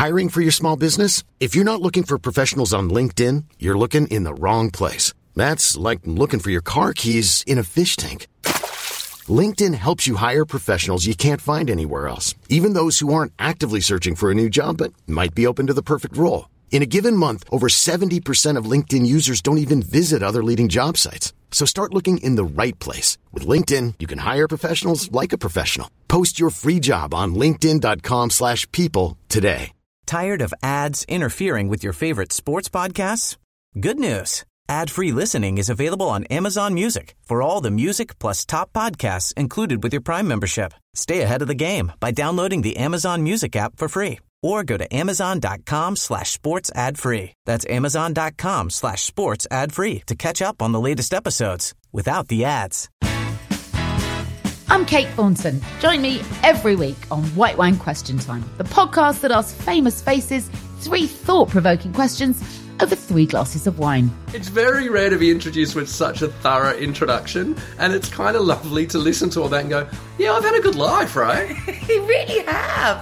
Hiring for your small business? If you're not looking for professionals on LinkedIn, you're looking in the wrong place. That's like looking for your car keys in a fish tank. LinkedIn helps you hire professionals you can't find anywhere else, even those who aren't actively searching for a new job but might be open to the perfect role. In a given month, over 70% of LinkedIn users don't even visit other leading job sites. So start looking in the right place. With LinkedIn, you can hire professionals like a professional. Post your free job on linkedin.com/people today. Tired of ads interfering with your favorite sports podcasts? Good news. Ad-free listening is available on Amazon Music for all the music plus top podcasts included with your Prime membership. Stay ahead of the game by downloading the Amazon Music app for free or go to amazon.com/sports ad free. That's amazon.com/sports ad free to catch up on the latest episodes without the ads. I'm Kate Thornton. Join me every week on White Wine Question Time, the podcast that asks famous faces 3 thought-provoking questions over 3 glasses of wine. It's very rare to be introduced with such a thorough introduction, and it's kind of lovely to listen to all that and go, yeah, I've had a good life, right? You really have.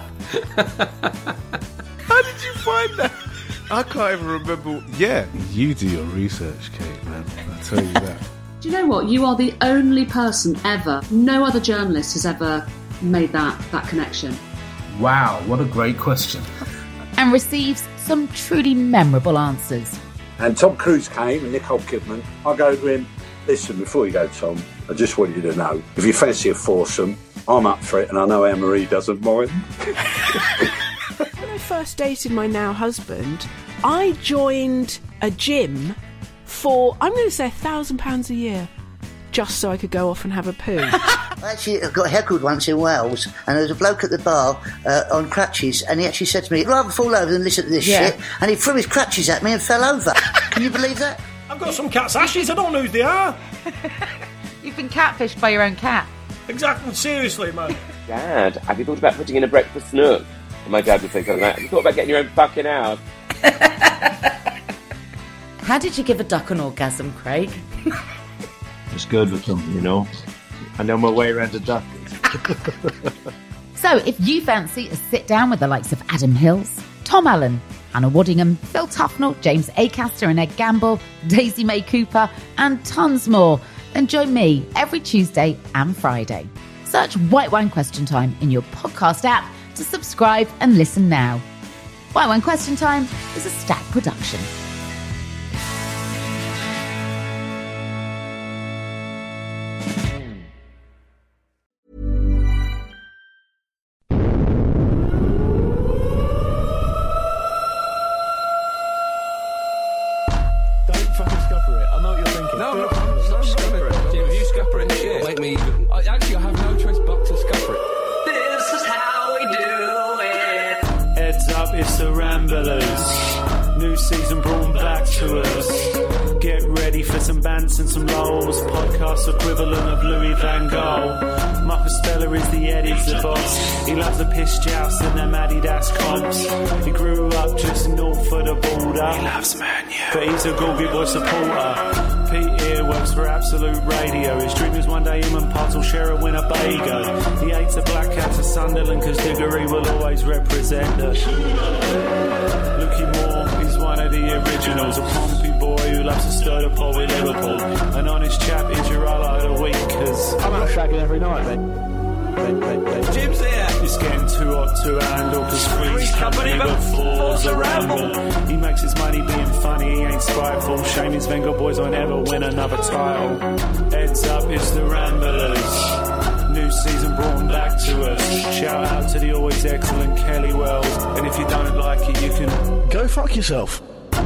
How did you find that? I can't even remember. Yeah, you do your research, Kate, man. I'll tell you that. Do you know what? You are the only person ever, no other journalist has ever made that connection. Wow, what a great question. And receives some truly memorable answers. And Tom Cruise came and Nicole Kidman. I go to him, listen, before you go, Tom, I just want you to know, if you fancy a foursome, I'm up for it and I know Anne-Marie doesn't mind. When I first dated my now husband, I joined a gym for, I'm going to say £1,000 a year, just so I could go off and have a poo. Actually, I got heckled once in Wales, and there was a bloke at the bar on crutches, and he actually said to me, I'd rather fall over than listen to this shit, and he threw his crutches at me and fell over. Can you believe that? I've got some cat's ashes, I don't know who they are. You've been catfished by your own cat. Exactly, seriously, man. Dad, have you thought about putting in a breakfast nook? And my dad would say something like, have you thought about getting your own fucking house? How did you give a duck an orgasm, Craig? It's good with them, you know. I know my way around a duck. So if you fancy a sit-down with the likes of Adam Hills, Tom Allen, Hannah Waddingham, Phil Tufnell, James Acaster and Ed Gamble, Daisy May Cooper, and tons more, then join me every Tuesday and Friday. Search White Wine Question Time in your podcast app to subscribe and listen now. White Wine Question Time is a Stack production. It's the Ramblers. New season brought back to us. Get ready for some bants and some lulls. Podcast equivalent of Louis Van Gaal. Marcus Speller is the Eddie's the boss. He loves a piss joust and them Adidas comps. He grew up just north of the border. He loves Man U, but he's a Gorgie Boy supporter. Pete here works for Absolute Radio. His dream is one day him and Potts will share a Winnebago. He hates the Black Cats of Sunderland because Diggory will always represent us. Lucky Moore is one of the originals. A Pompey boy who loves to stir the pot with Liverpool. An honest chap is your highlight of the week because I'm out shagging every night, mate. Jim's here. It's getting too hot to handle because Three's company but four's a ramble. He makes his money being funny, he ain't spiteful. Shame his Venga boys won't ever win another title. Heads up, it's the Ramblers. New season brought back to us. Shout out to the always excellent Kelly Wells. And if you don't like it, you can go fuck yourself.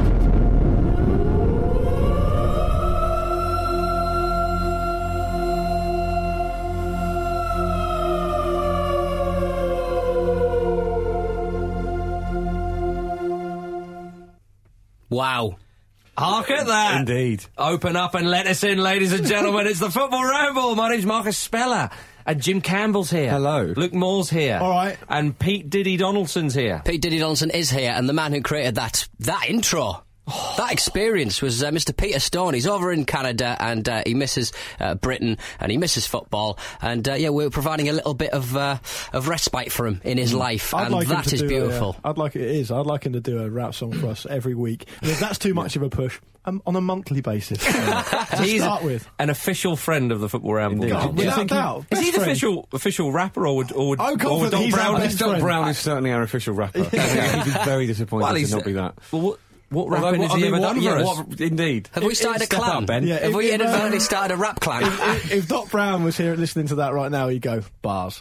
Wow. Hark at that. Indeed. Open up and let us in, ladies and gentlemen. It's the Football Ramble. My name's Marcus Speller. And Jim Campbell's here. Hello. Luke Moore's here. All right. And Pete Diddy Donaldson's here. Pete Diddy Donaldson is here, and the man who created that intro That experience was Mr. Peter Stone. He's over in Canada and he misses Britain and he misses football. And we're providing a little bit of respite for him in his life, and that is beautiful. I'd like him to do a rap song for us every week. And if that's too much of a push, on a monthly basis. He's an official friend of the Football Ramble. Is he the official rapper, or would Doc Brown? Doc Brown is certainly our official rapper. He'd be very disappointed to not be that. Well, what rapping has he ever done for us? Indeed. Have we started a clan? Have we inadvertently started a rap clan? If Doc Brown was here listening to that right now, he'd go, bars.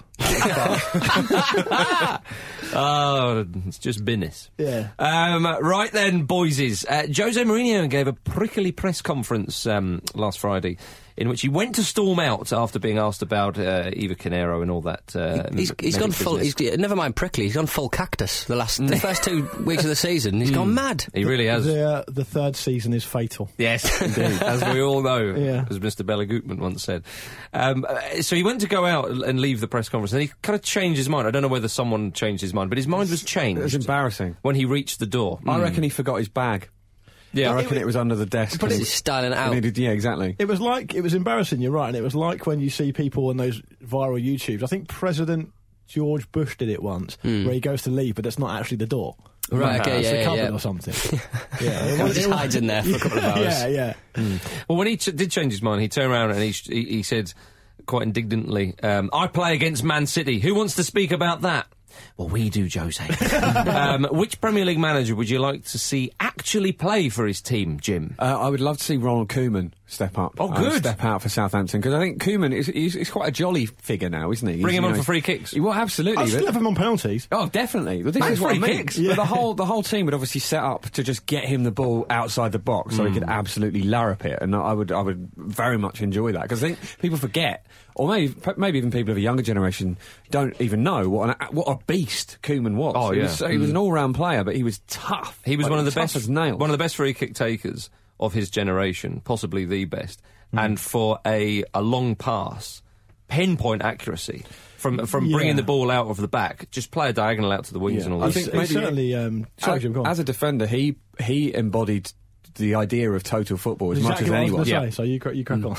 Oh, it's just business. Yeah. Right then, boysies. Jose Mourinho gave a prickly press conference last Friday in which he went to storm out after being asked about Eva Canero and all that. He's gone full. Never mind prickly. He's gone full cactus. The first 2 weeks of the season, he's gone mad. He really has. The third season is fatal. Yes, indeed, as we all know, as Mr. Bela Gutmann once said. So he went to go out and leave the press conference, and he kind of changed his mind. I don't know whether someone changed his mind, but his mind was changed. It was embarrassing when he reached the door. I reckon he forgot his bag. Yeah, I reckon it was under the desk. But he's styling it out. Yeah, exactly. It was embarrassing, you're right, and it was like when you see people on those viral YouTubes. I think President George Bush did it once, where he goes to leave, but it's not actually the door. Right, okay, it's a cupboard or something. He just hides in there for a couple of hours. Yeah. Well, when he did change his mind, he turned around and he said quite indignantly, I play against Man City. Who wants to speak about that? Well, we do, Jose. Which Premier League manager would you like to see actually play for his team, Jim? I would love to see Ronald Koeman step up. Oh, good. Step out for Southampton, because I think Koeman is quite a jolly figure now, isn't he? Bring him on for free kicks. Well, absolutely. I'd still have him on penalties. Oh, definitely. Well, this is what I mean. But the whole team would obviously set up to just get him the ball outside the box so he could absolutely larrup it, and I would very much enjoy that, because I think people forget, or maybe even people of a younger generation don't even know what a beast Koeman was. Oh, yeah. He was an all-round player, but he was tough. He was one of the best as nails. One of the best free kick takers of his generation, possibly the best. And for a long pass, pinpoint accuracy from bringing the ball out of the back, just play a diagonal out to the wings and all that. I think certainly. As a defender, he embodied the idea of total football as much as anyone. So you crack on.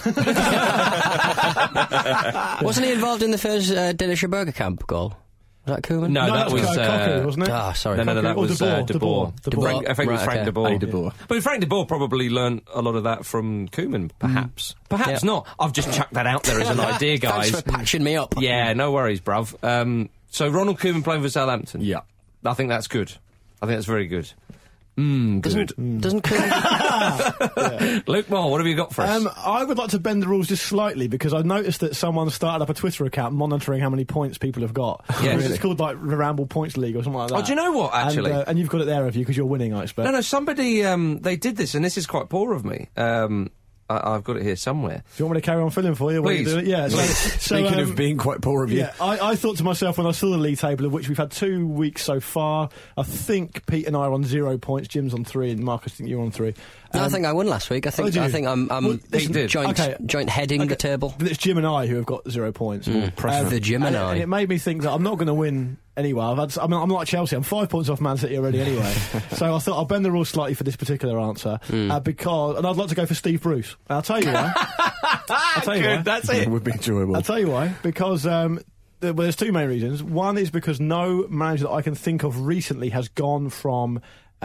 Wasn't he involved in the first Dennis Bergkamp goal? Was that Koeman? No, that was Cocu, wasn't it? Ah, sorry. No, that was De Boer. I think it was Frank De Boer. De Boer. But Frank De Boer probably learnt a lot of that from Koeman, perhaps. Perhaps not. I've just chucked that out there as an idea, guys. Thanks for patching me up. Yeah, no worries, bruv. So Ronald Koeman playing for Southampton. Yeah. I think that's good. I think that's very good. Good. Doesn't Koeman... Luke Moore, what have you got for us? I would like to bend the rules just slightly, because I noticed that someone started up a Twitter account monitoring how many points people have got. Yes. It's called like the Ramble Points League or something like that. Oh, do you know what, actually? And you've got it there, have you? Because you're winning, I expect. No, somebody, they did this, and this is quite poor of me. I've got it here somewhere. Do you want me to carry on filling for you? Please. Yeah. Speaking of being quite poor of you. Yeah, I thought to myself when I saw the league table, of which we've had 2 weeks so far, I think Pete and I are on 0 points, Jim's on 3, and Marcus, I think you're on 3. No, I think I won last week. I think I'm joint heading the table. But it's Jim and I who have got 0 points. The Jim and I. And it made me think that I'm not going to win anyway. I'm like Chelsea. I'm 5 points off Man City already anyway. So I thought I'll bend the rules slightly for this particular answer and I'd like to go for Steve Bruce. And I'll tell you why. Why. That's it. It would be enjoyable. I'll tell you why. Because there's 2 main reasons. One is because no manager that I can think of recently has gone from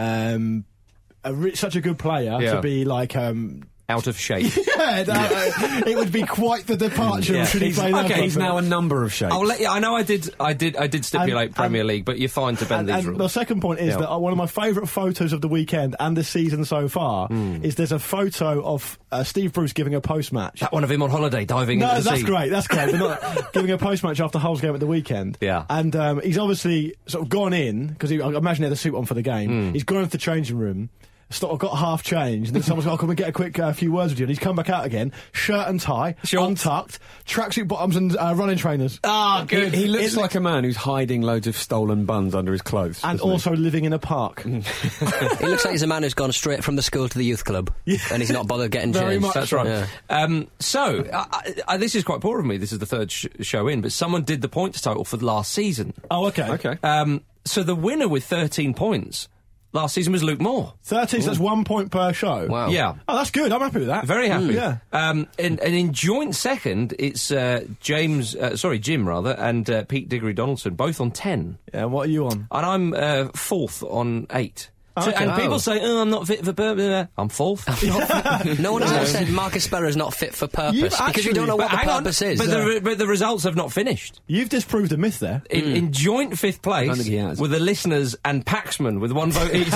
such a good player to be like out of shape. It would be quite the departure. Should he play that? Okay, he's now a number of shapes. I'll let you. I know I did stipulate Premier League, but you're fine to bend these rules. The second point is that one of my favourite photos of the weekend and the season so far is there's a photo of Steve Bruce giving a post-match. That one of him on holiday diving into the sea. That's great. But not giving a post-match after Hull's game at the weekend. Yeah. And he's obviously sort of gone in, because I imagine he had a suit on for the game. He's gone into the changing room. I've got half change, and then someone's like, come and get a quick few words with you, and he's come back out again, shirt and tie, untucked, tracksuit bottoms and running trainers. Ah, good. He looks like a man who's hiding loads of stolen buns under his clothes. And also living in a park. He looks like he's a man who's gone straight from the school to the youth club, and he's not bothered getting changed. Very much. That's right. Yeah. So, this is quite poor of me, this is the third show in, but someone did the points total for the last season. Oh, okay. Okay. So the winner with 13 points last season was Luke Moore. 13, so that's 1 point per show. Wow. Yeah. Oh, that's good. I'm happy with that. Very happy. Yeah. And in joint second, it's Jim, and Pete Diggory-Donaldson, both on 10. Yeah, what are you on? And I'm fourth on 8. Oh, So, okay. and people say, I'm not fit for purpose. I'm fourth. No one has ever said Marcus Berra is not fit for purpose because we don't know what the purpose is. But the results have not finished. You've disproved a myth there. In joint fifth place I think he has. with the listeners and Paxman with 1 vote each.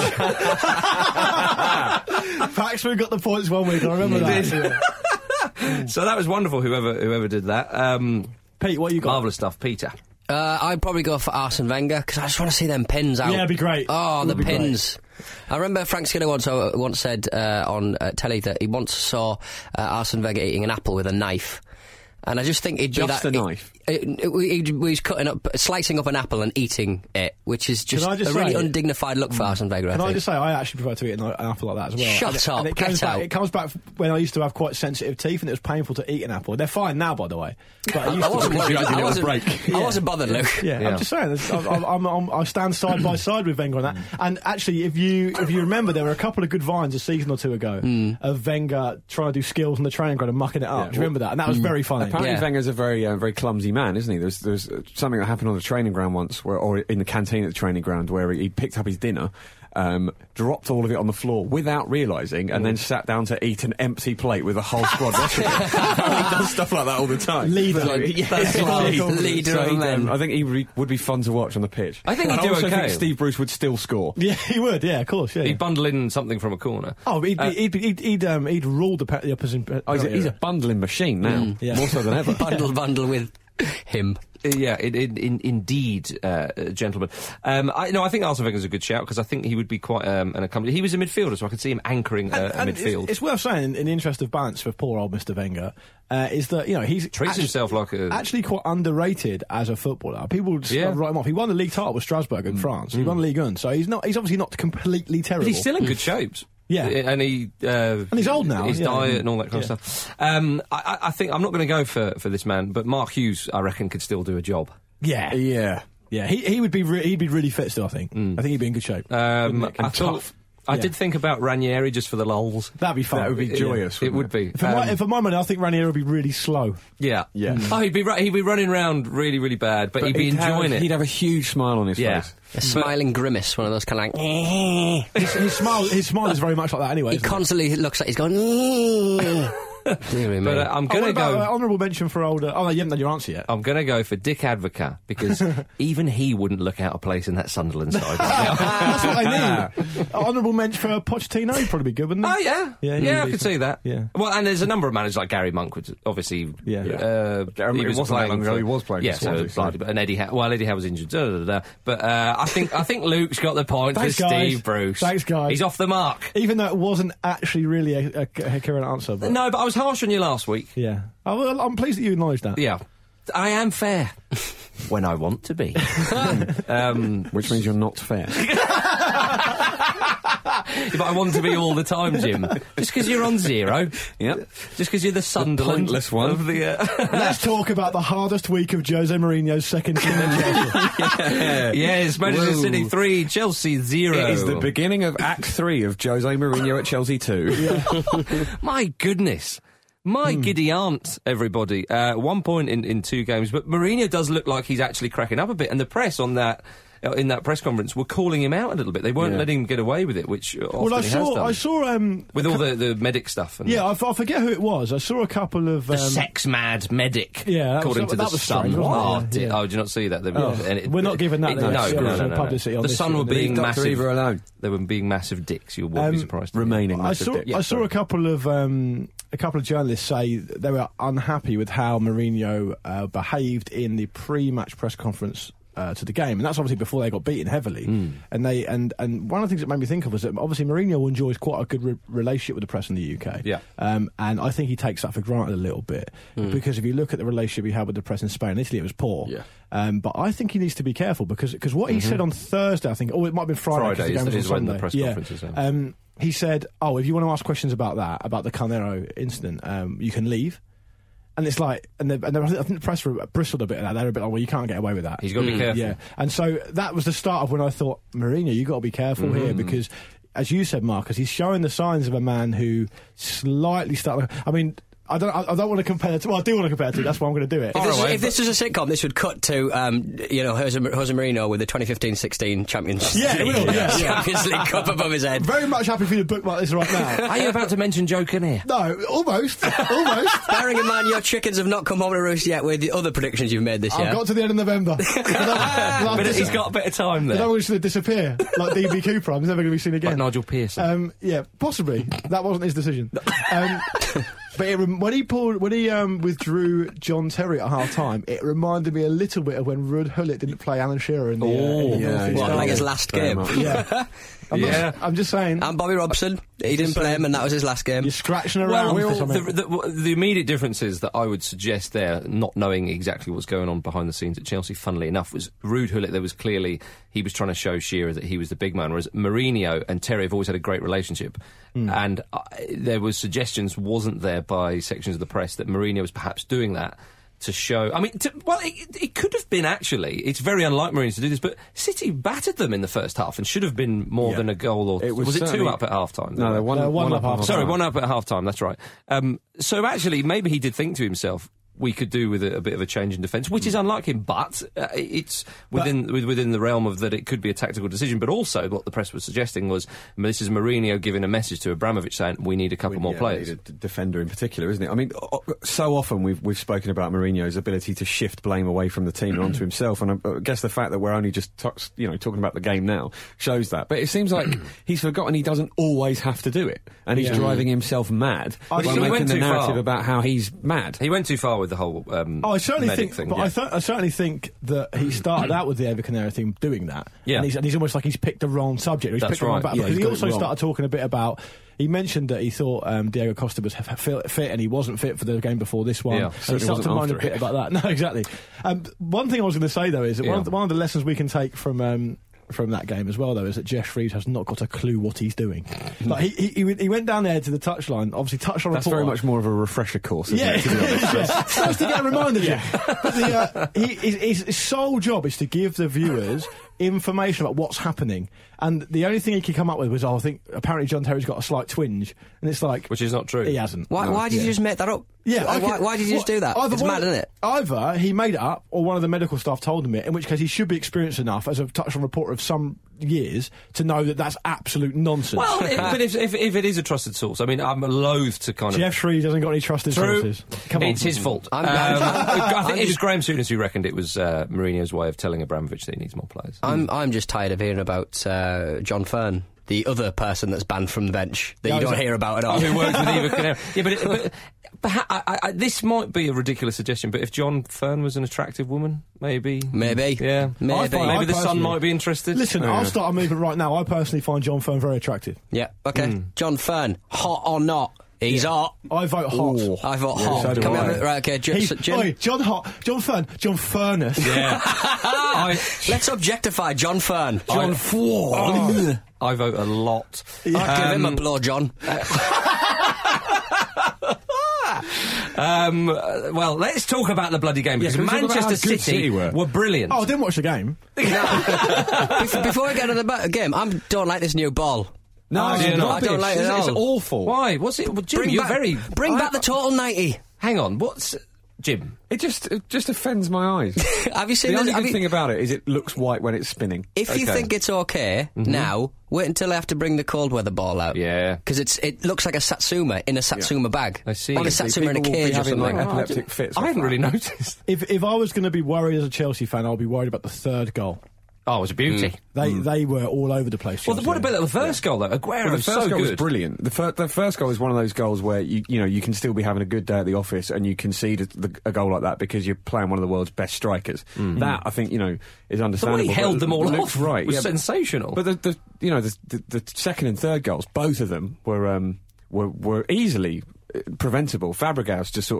Paxman got the points 1 week, I remember that. So that was wonderful, whoever did that. Pete, what you got? Marvellous stuff, Peter. I'd probably go for Arsene Wenger because I just want to see them pins out. Yeah, it'd be great. Oh, the pins. I remember Frank Skinner once said on telly that he once saw Arsene Wenger eating an apple with a knife. And I just think he'd Just do that. a knife? He was slicing up an apple and eating it, which is just a really undignified look for Arsene Wenger, Can I just say, I actually prefer to eat an apple like that as well. Shut up, and it comes back when I used to have quite sensitive teeth and it was painful to eat an apple. They're fine now, by the way. But I wasn't bothered, Luke. Yeah, I'm just saying, I stand side by side with Wenger on that. And actually, if you remember, there were a couple of good vines a season or two ago of Wenger trying to do skills on the training ground and mucking it up. Do you remember that? And that was very funny. Apparently Wenger's a very clumsy man, isn't he? There's something that happened on the training ground once, or in the canteen at the training ground, where he picked up his dinner, dropped all of it on the floor without realising, and then sat down to eat an empty plate with a whole squad watching him. He does stuff like that all the time. Leader of men. I think he would be fun to watch on the pitch. I think he'd I do also okay. think Steve Bruce would still score. Yeah, he would. Yeah, of course. Yeah, He'd bundle in something from a corner. Oh, he'd rule the opposition. He's a bundling machine now, more so than ever. Bundle with him. Yeah, indeed, gentlemen. I think Arsene Wenger's a good shout because I think he would be quite an accomplished. He was a midfielder, so I could see him anchoring a midfield. It's worth saying, in the interest of balance for poor old Mr. Wenger, is that he treats himself like actually quite underrated as a footballer. People just write him off. He won the league title with Strasbourg in France. He won Ligue 1, so he's obviously not completely terrible. But he's still in good shape. Yeah, and he's old now. His diet and all that kind of stuff. I think I'm not going to go for this man, but Mark Hughes, I reckon, could still do a job. Yeah. He would be he'd be really fit still. I think he'd be in good shape. I did think about Ranieri just for the lulz. That'd be fun. That would be joyous. It would be. For my money, I think Ranieri would be really slow. Yeah. Oh, he'd be running around really, really bad, but he'd be enjoying it. He'd have a huge smile on his face. A smiling grimace, one of those kind of like... his smile is very much like that anyway. He constantly looks like he's going... But I'm going to go... honourable mention for older... Oh, no, you haven't done your answer yet. I'm going to go for Dick Advocat, because even he wouldn't look out of place in that Sunderland side. That's what I mean. Honourable mention for Pochettino, he'd probably be good, wouldn't he? Oh, yeah. I could see that. Yeah. Well, and there's a number of managers like Gary Monk, which obviously... He was playing. Yeah, and Eddie Howe. Well, Eddie Howe was injured. But I think Luke's got the point for Steve Bruce. Thanks, guys. He's off the mark. Even though it wasn't actually really a coherent answer. But... No, but I was harsh on you last week. Yeah. Well, I'm pleased that you acknowledged that. Yeah. I am fair. When I want to be. Which means you're not fair. But I want to be all the time, Jim. Just because you're on 0. Yep. Just because you're the Sunderland pointless one. of the... Let's talk about the hardest week of Jose Mourinho's second team in Chelsea. Yes, Manchester City 3, Chelsea 0. It is the beginning of Act 3 of Jose Mourinho at Chelsea 2. My goodness. My giddy aunt, everybody. 1 point in 2 games, but Mourinho does look like he's actually cracking up a bit, and the press on that... in that press conference, were calling him out a little bit. They weren't letting him get away with it, which often he has done. I saw with all the medic stuff. And I forget who it was. I saw a couple of the sex-mad medic. Yeah, according to the Sun. What? Did you not see that? We're not giving that publicity on the this. Sun were being massive. Alone. They were being massive dicks. You won't be surprised. Remaining massive dicks. I saw a couple of journalists say they were unhappy with how Mourinho behaved in the pre-match press conference to the game, and that's obviously before they got beaten heavily. And one of the things that made me think of was that obviously Mourinho enjoys quite a good relationship with the press in the UK. Yeah. And I think he takes that for granted a little bit because if you look at the relationship he had with the press in Spain and Italy, it was poor. Yeah. But I think he needs to be careful because what he said on Thursday, I think, it might have been Friday. Friday is when the press conference is. He said, if you want to ask questions about that, about the Carnero incident, you can leave. And it's like, I think the press were bristled a bit at that. They were a bit like, well, you can't get away with that. He's got to be careful. Yeah. And so that was the start of when I thought, Mourinho, you've got to be careful here, because, as you said, Marcus, he's showing the signs of a man who slightly started. I mean, I don't want to compare to. Well, I do want to compare to. That's why I'm going to do it. If this was a sitcom, this would cut to Jose Mourinho with the 2015-16 Champions League Cup above his head. Very much happy for you to bookmark this right now. Are you about to mention Joe Kinnear? No, almost. Bearing in mind your chickens have not come home to roost yet with the other predictions you've made this year. I've got to the end of November. But he's got a bit of time there. I don't want to disappear like DB Cooper. I'm never going to be seen again. Like Nigel Pearson. Yeah, possibly. That wasn't his decision. But when he withdrew John Terry at half time, it reminded me a little bit of when Ruud Gullit didn't play Alan Shearer in the like his last game. Yeah. I'm just saying. And Bobby Robson, he didn't play him, and that was his last game. You're scratching around for something. The immediate differences that I would suggest there, not knowing exactly what's going on behind the scenes at Chelsea, funnily enough, was Ruud Gullit. There was clearly, he was trying to show Shearer that he was the big man, whereas Mourinho and Terry have always had a great relationship. And there was suggestions, wasn't there, by sections of the press that Mourinho was perhaps doing that to show. I mean, it could have been, actually. It's very unlike Mourinho to do this, but City battered them in the first half and should have been more than a goal. Or was it 2 up at half time? No, one up half time. Sorry, 1 up at half time. That's right. So actually, maybe he did think to himself, we could do with a bit of a change in defence, which is unlike him, but it's within the realm of that it could be a tactical decision. But also, what the press was suggesting was this is Mourinho giving a message to Abramovich saying we need a couple more players. Need a defender in particular, isn't it? I mean, so often we've spoken about Mourinho's ability to shift blame away from the team and onto himself, and I guess the fact that we're only just talking about the game now shows that. But it seems like he's forgotten he doesn't always have to do it, and he's driving himself mad by making the narrative about how he's mad. He went too far with the whole I certainly think thing. But yeah. I certainly think that he started out with the Eva Canera thing doing that. Yeah. And he's almost like he's picked the wrong subject. He's picked the wrong battle. Because he also started talking a bit about. He mentioned that he thought Diego Costa was fit and he wasn't fit for the game before this one. Yeah, and he started to mind a bit about that. No, exactly. One thing I was going to say, though, is that one of the lessons we can take from that game as well, though, is that Jeff Shreves has not got a clue what he's doing. Like he went down there to the touchline, obviously touched on That's very much more of a refresher course, isn't it? It's nice to get a reminder. But his sole job is to give the viewers information about what's happening, and the only thing he could come up with was, I think apparently John Terry's got a slight twinge, and it's like, which is not true. He hasn't. Why did you just make that up? Yeah, why did you just do that? It's mad, isn't it? Either he made it up, or one of the medical staff told him it, in which case he should be experienced enough as a touchline reporter of some years to know that that's absolute nonsense. Well, but if it is a trusted source, I mean, I'm loath to kind of. Jeff Shreves hasn't got any trusted sources. Come on, it's his fault. I think it was Graham Souness who reckoned it was Mourinho's way of telling Abramovich that he needs more players. I'm just tired of hearing about John Fern, the other person that's banned from the bench that you don't hear about at all. Who works with Eva Canera. Yeah, but this might be a ridiculous suggestion, but if John Fern was an attractive woman, maybe. Yeah. Maybe the Sun might be interested. Listen, I'll start a movement right now. I personally find John Fern very attractive. Yeah, okay. John Fern, hot or not? He's hot. I vote hot. Ooh, I vote hot. So Can we have it? Right, okay. John Hot, John Fern, John Furness. Yeah. Let's objectify John Fern. John Ford. I vote a lot. I'd give him a blow, John. Well, let's talk about the bloody game, because Manchester City were brilliant. Oh, I didn't watch the game. Before we get to the game, I don't like this new ball. No, I don't like it at all. It's awful. Why? What's it? Well, Jim, bring back the total 90. Hang on, what's... Jim? It just offends my eyes. Have you seen the only good thing about it is it looks white when it's spinning. If you think it's okay now, wait until I have to bring the cold weather ball out. Yeah. Because it looks like a Satsuma in a Satsuma bag. I see. Like a Satsuma in a cage or something. Like epileptic fits. I hadn't really noticed. If I was going to be worried as a Chelsea fan, I'll be worried about the third goal. Oh, it was a beauty. They were all over the place. Well, what about the first goal, though? Aguero the first goal was brilliant. The first goal is one of those goals where you can still be having a good day at the office and you concede a goal like that because you're playing one of the world's best strikers. That, I think, is understandable. The way he held them all off was sensational. But the second and third goals, both of them were easily preventable. Fabregas just sort of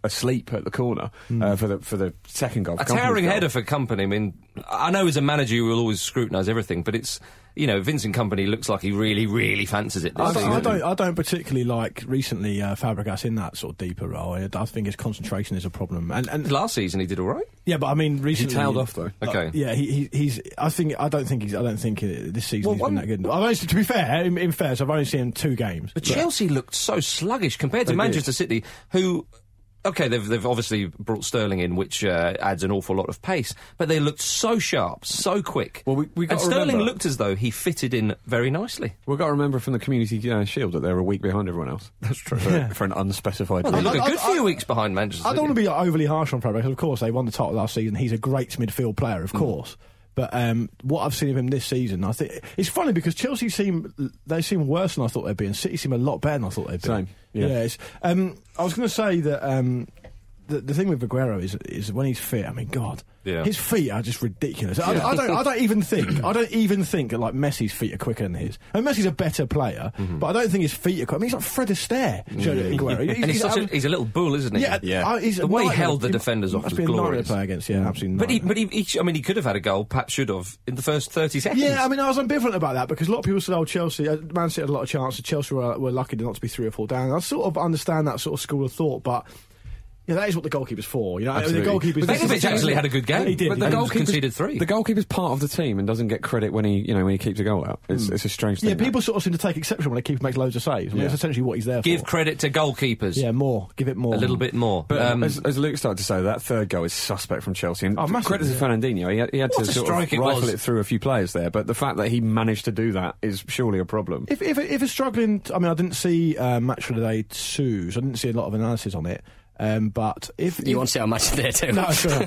asleep at the corner for the second goal. A towering header for Kompany. I mean, I know as a manager you will always scrutinise everything, but it's, you know, Vincent Kompany looks like he really, really fancies it. I don't particularly like recently Fabregas in that sort of deeper role. I think his concentration is a problem. And last season he did all right. Yeah, but I mean recently he tailed off though. Okay. Yeah, he's. I don't think this season he's been that good. I've only, to be fair, in fairness, I've only seen 2 games. But Chelsea looked so sluggish compared to Manchester City, who. Okay, they've obviously brought Sterling in, which adds an awful lot of pace, but they looked so sharp, so quick. Well, we got and Sterling looked as though he fitted in very nicely. We've got to remember from the Community Shield that they're a week behind everyone else. That's true. For an unspecified well, they look a good few weeks behind Manchester City. I don't want to be overly harsh on Fabregas, because of course they won the title last season. He's a great midfield player, of course. But what I've seen of him this season, I think it's funny because Chelsea seem worse than I thought they'd be, and City seem a lot better than I thought they'd be. Same. Yeah. I was going to say that. The thing with Aguero is when he's fit. I mean, God, his feet are just ridiculous. I don't even think that like Messi's feet are quicker than his. I mean, Messi's a better player, but I don't think his feet are quicker. I mean, he's like Fred Astaire. Aguero. And he's a little bull, isn't he? Yeah. The way he held the defenders off was glorious. To play against, absolutely. But he could have had a goal. Perhaps should have in the first 30 seconds. Yeah, I mean, I was ambivalent about that because a lot of people said, "Oh, Chelsea, Man City had a lot of chances. Chelsea were lucky not to be 3 or 4 down." I sort of understand that sort of school of thought, but. Yeah, that is what the goalkeeper's for. You know, absolutely. The goalkeeper's. Begovic actually had a good game. He did. But the goalkeeper conceded 3. The goalkeeper's part of the team and doesn't get credit when he keeps a goal out. It's a strange thing. Yeah, people sort of seem to take exception when a keeper makes loads of saves. I mean, that's essentially what he's there for. Give credit to goalkeepers. Yeah, more. Give it more. A little bit more. But as Luke started to say, that third goal is suspect from Chelsea. And credit to Fernandinho. He had to sort of rifle it through a few players there. But the fact that he managed to do that is surely a problem. If a struggling, I mean, I didn't see Match of the Day 2, so I didn't see a lot of analysis on it. But if you want to see how much there too, no, sure.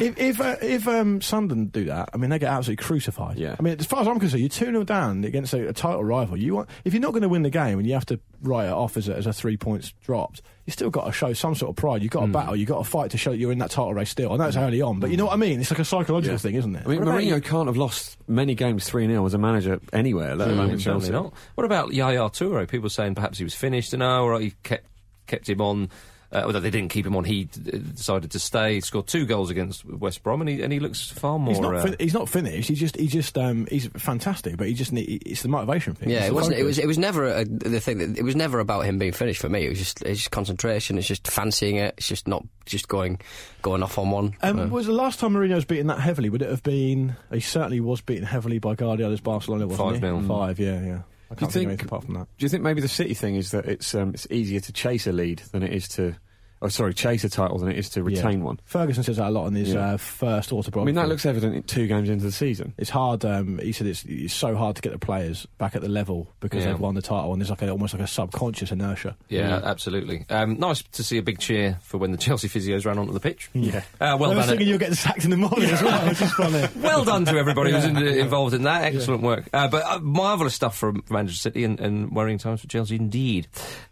if Sunderland do that, I mean, they get absolutely crucified. Yeah. I mean, as far as I'm concerned, you're 2-0 down against a title rival. If you're not going to win the game and you have to write it off as a 3 points dropped, you still got to show some sort of pride. You've got to battle. You've got to fight to show that you're in that title race still. I know it's early on, but you know what I mean. It's like a psychological thing, isn't it? I mean, Mourinho can't have lost many games 3-0 as a manager anywhere, let alone at Chelsea. Not. What about Yaya Toure? People saying perhaps he was finished, or he kept him on. Although they didn't keep him on, he decided to stay. He scored 2 goals against West Brom, and he looks far more. He's not finished. He's fantastic, but it's the motivation thing. Yeah, it was never the thing. It was never about him being finished for me. It's just concentration. It's just fancying it. It's just not just going off on one. Was the last time Mourinho was beaten that heavily? Would it have been? He certainly was beaten heavily by Guardiola's Barcelona. Wasn't 5-0. 5, yeah. I can't think of anything apart from that. Do you think maybe the City thing is that it's easier to chase a lead than it is to... chase a title than it is to retain one. Ferguson says that a lot in his first autobiography. I mean, that looks evident in 2 games into the season. It's hard. He said it's so hard to get the players back at the level because they've won the title, and there's almost like a subconscious inertia. Yeah, absolutely. Nice to see a big cheer for when the Chelsea physios ran onto the pitch. Yeah. Well done. I was thinking you were getting sacked in the morning as well, which is funny. Well done to everybody who's involved in that. Excellent work. But marvellous stuff from Manchester City and worrying times for Chelsea indeed.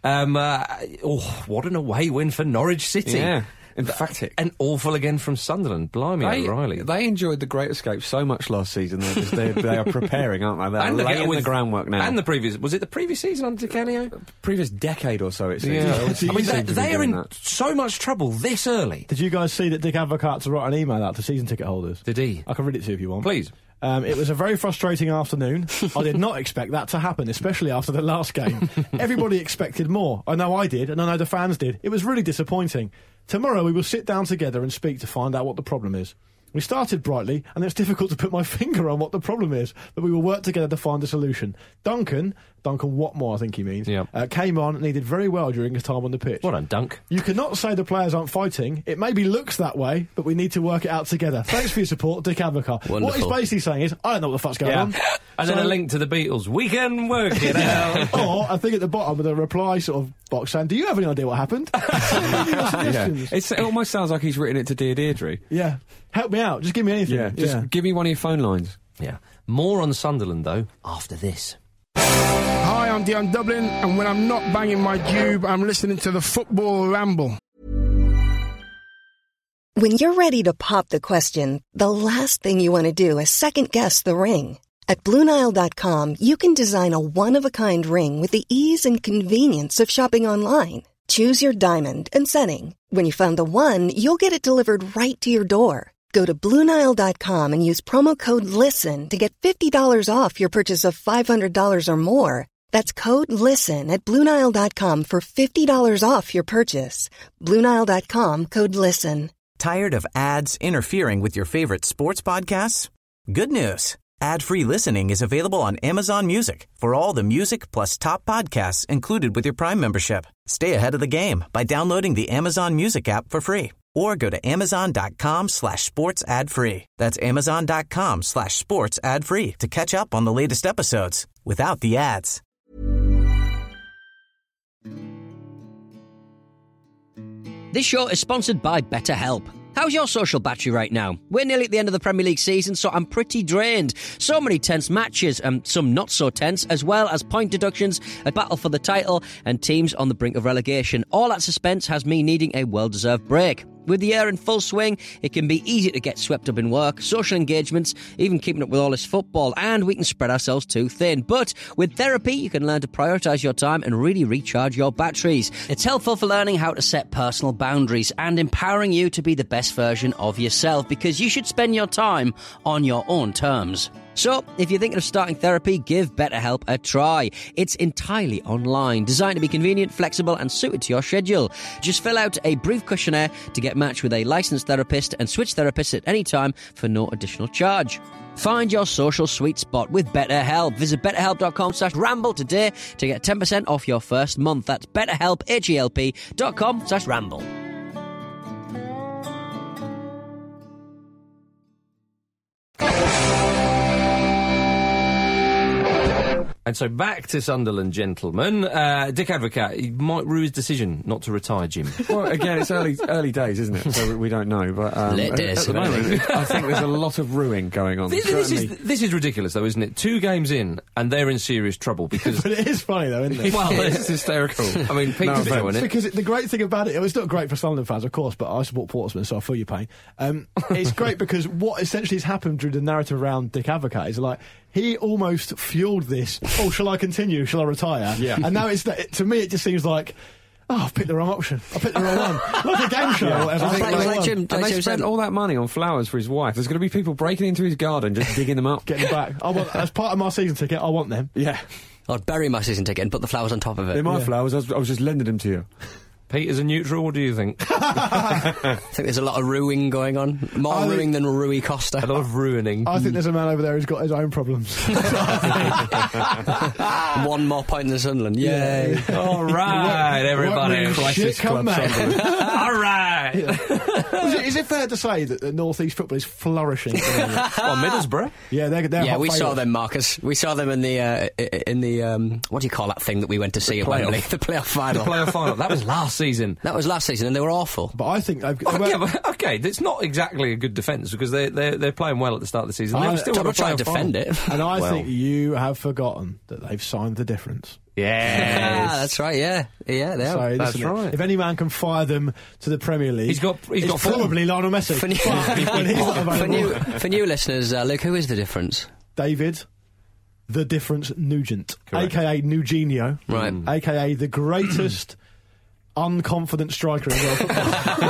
What an away win for Norwich City. Yeah. Emphatic. And awful again from Sunderland. Blimey, O'Reilly. They enjoyed the Great Escape so much last season. They are preparing, aren't they? They're laying the groundwork now. And was it the previous season under Di Canio? Previous decade or so, it seems. Yeah. I mean, they are in so much trouble this early. Did you guys see that Dick Advocaat wrote an email out to season ticket holders? Did he? I can read it to you if you want. Please. It was a very frustrating afternoon. I did not expect that to happen, especially after the last game. Everybody expected more. I know I did, and I know the fans did. It was really disappointing. Tomorrow we will sit down together and speak to find out what the problem is. We started brightly, and it's difficult to put my finger on what the problem is, but we will work together to find a solution. Duncan Watmore, I think he means, came on and he did very well during his time on the pitch. What a dunk. You cannot say the players aren't fighting. It maybe looks that way, but we need to work it out together. Thanks for your support, Dick Advocaat. What he's basically saying is, I don't know what the fuck's going on. And then a link to the Beatles. We can work it out. Or, I think at the bottom of the reply sort of box saying, do you have any idea what happened? It almost sounds like he's written it to Dear Deirdre. Yeah. Help me out. Just give me anything. Just give me one of your phone lines. Yeah. More on Sunderland, though, after this. Hi, I'm Dion Dublin, and when I'm not banging my dube, I'm listening to the Football Ramble. When you're ready to pop the question, the last thing you want to do is second-guess the ring. At BlueNile.com, you can design a one-of-a-kind ring with the ease and convenience of shopping online. Choose your diamond and setting. When you find the one, you'll get it delivered right to your door. Go to BlueNile.com and use promo code LISTEN to get $50 off your purchase of $500 or more. That's code LISTEN at BlueNile.com for $50 off your purchase. BlueNile.com, code LISTEN. Tired of ads interfering with your favorite sports podcasts? Good news. Ad-free listening is available on Amazon Music for all the music plus top podcasts included with your Prime membership. Stay ahead of the game by downloading the Amazon Music app for free or go to amazon.com/sports ad free. That's amazon.com/sports ad free to catch up on the latest episodes without the ads. This show is sponsored by BetterHelp. How's your social battery right now? We're nearly at the end of the Premier League season, so I'm pretty drained. So many tense matches, and some not so tense, as well as point deductions, a battle for the title, and teams on the brink of relegation. All that suspense has me needing a well-deserved break. With the year in full swing, it can be easy to get swept up in work, social engagements, even keeping up with all this football, and we can spread ourselves too thin. But with therapy, you can learn to prioritise your time and really recharge your batteries. It's helpful for learning how to set personal boundaries and empowering you to be the best version of yourself, because you should spend your time on your own terms. So, if you're thinking of starting therapy, give BetterHelp a try. It's entirely online, designed to be convenient, flexible, and suited to your schedule. Just fill out a brief questionnaire to get matched with a licensed therapist and switch therapists at any time for no additional charge. Find your social sweet spot with BetterHelp. Visit betterhelp.com/ramble today to get 10% off your first month. That's BetterHelp, HELP.com/ramble. And so back to Sunderland, gentlemen. Dick Advocaat, he might rue his decision not to retire, Jim. Well, again, it's early days, isn't it? So we don't know. But Late days. At the moment, I think there's a lot of ruining going on. This is ridiculous, though, isn't it? 2 games in, and they're in serious trouble because. But it is funny, though, isn't it? Well, it's hysterical. I mean, Peter's doing it. Because the great thing about it's not great for Sunderland fans, of course, but I support Portsmouth, so I feel your pain. It's great because what essentially has happened through the narrative around Dick Advocaat is like, he almost fueled this. Oh, shall I continue? Shall I retire? Yeah. And now to me, it just seems like, oh, I've picked the wrong option. I picked the wrong one. Like a game show or whatever. And they spent all that money on flowers for his wife. There's going to be people breaking into his garden, just digging them up. Getting them back. As part of my season ticket, I want them. Yeah. I'd bury my season ticket and put the flowers on top of it. They're my flowers. I was just lending them to you. Peter's a neutral, what do you think? I think there's a lot of ruining going on. More ruining than Rui Costa. A lot of ruining. I think there's a man over there who's got his own problems. 1 more point than Sunderland. Yay. All right, everybody. Crisis Club Sunderland. All right. Is it fair to say that the North East football is flourishing? Well, Middlesbrough. Yeah, they're we saw them, Marcus. We saw them in the what do you call that thing that we went to see at Wembley? The playoff final. The playoff final. That was last season. That was last season, and they were awful. But I think okay, it's not exactly a good defence because they're playing well at the start of the season. They've still got to try and defend it. And I think you have forgotten that they've signed the difference. Yeah, that's right. Yeah, they have. So, that's right. If any man can fire them to the Premier League, he's got probably Lionel Messi. For new listeners, Luke, who is the difference? David, the difference Nugent, aka Nugenio, right? Aka the greatest unconfident striker in world football.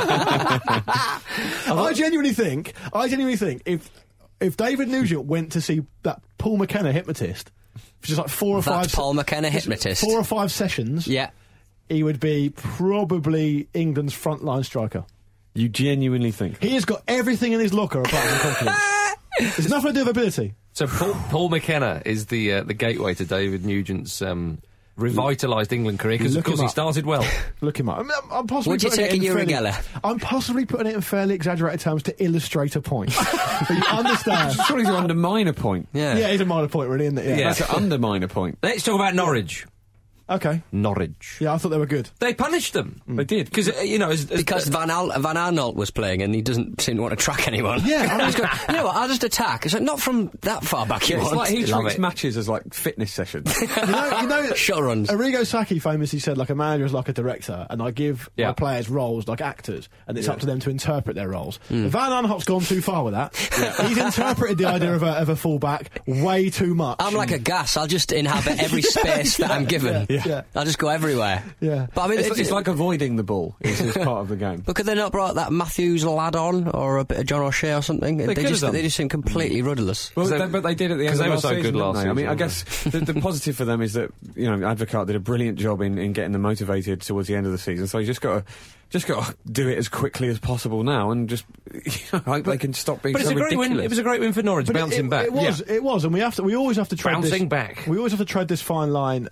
I genuinely think if David Nugent went to see that Paul McKenna hypnotist, which is like 4 or 5 Paul McKenna hypnotist, 4 or 5 sessions, yeah, he would be probably England's frontline striker. You genuinely think he has got everything in his locker apart from confidence? It's nothing to do with ability. So Paul McKenna is the gateway to David Nugent's revitalised England career because of course he started well. Look him up. I'm possibly would you take a Urigella? I'm possibly putting it in fairly exaggerated terms to illustrate a point. But you understand? Surely to undermine a point. Yeah, it's a minor point, really, isn't it? Yeah, that's to undermine a point. Let's talk about Norwich. Okay. Norwich. Yeah, I thought they were good. They punished them. They did. Because, because Van Aanholt was playing and he doesn't seem to want to track anyone. Yeah. I was going, you know what, I'll just attack. It's like, not from that far back you want. It's like he treats matches as like fitness sessions. you know shut runs. Arrigo Sacchi famously said, like, a manager is like a director and I give my players roles like actors and it's up to them to interpret their roles. Van Aanholt's gone too far with that. He's interpreted the idea of a fullback way too much. I'm like a gas. I'll just inhabit every space that I'm given. I'll just go everywhere. Yeah. But I mean, it's like avoiding the ball is part of the game. But could they not brought that Matthews lad on, or a bit of John O'Shea or something? They just seem completely rudderless. Well, but they did at the end of the last season. Because they were so good last season. I mean, I guess the positive for them is that, Advocaat did a brilliant job in getting them motivated towards the end of the season. So you just got to do it as quickly as possible now, and just hope they can stop being so ridiculous. Great win. It was a great win for Norwich, bouncing back. It was, and we always have to tread bouncing back. We always have to tread this fine line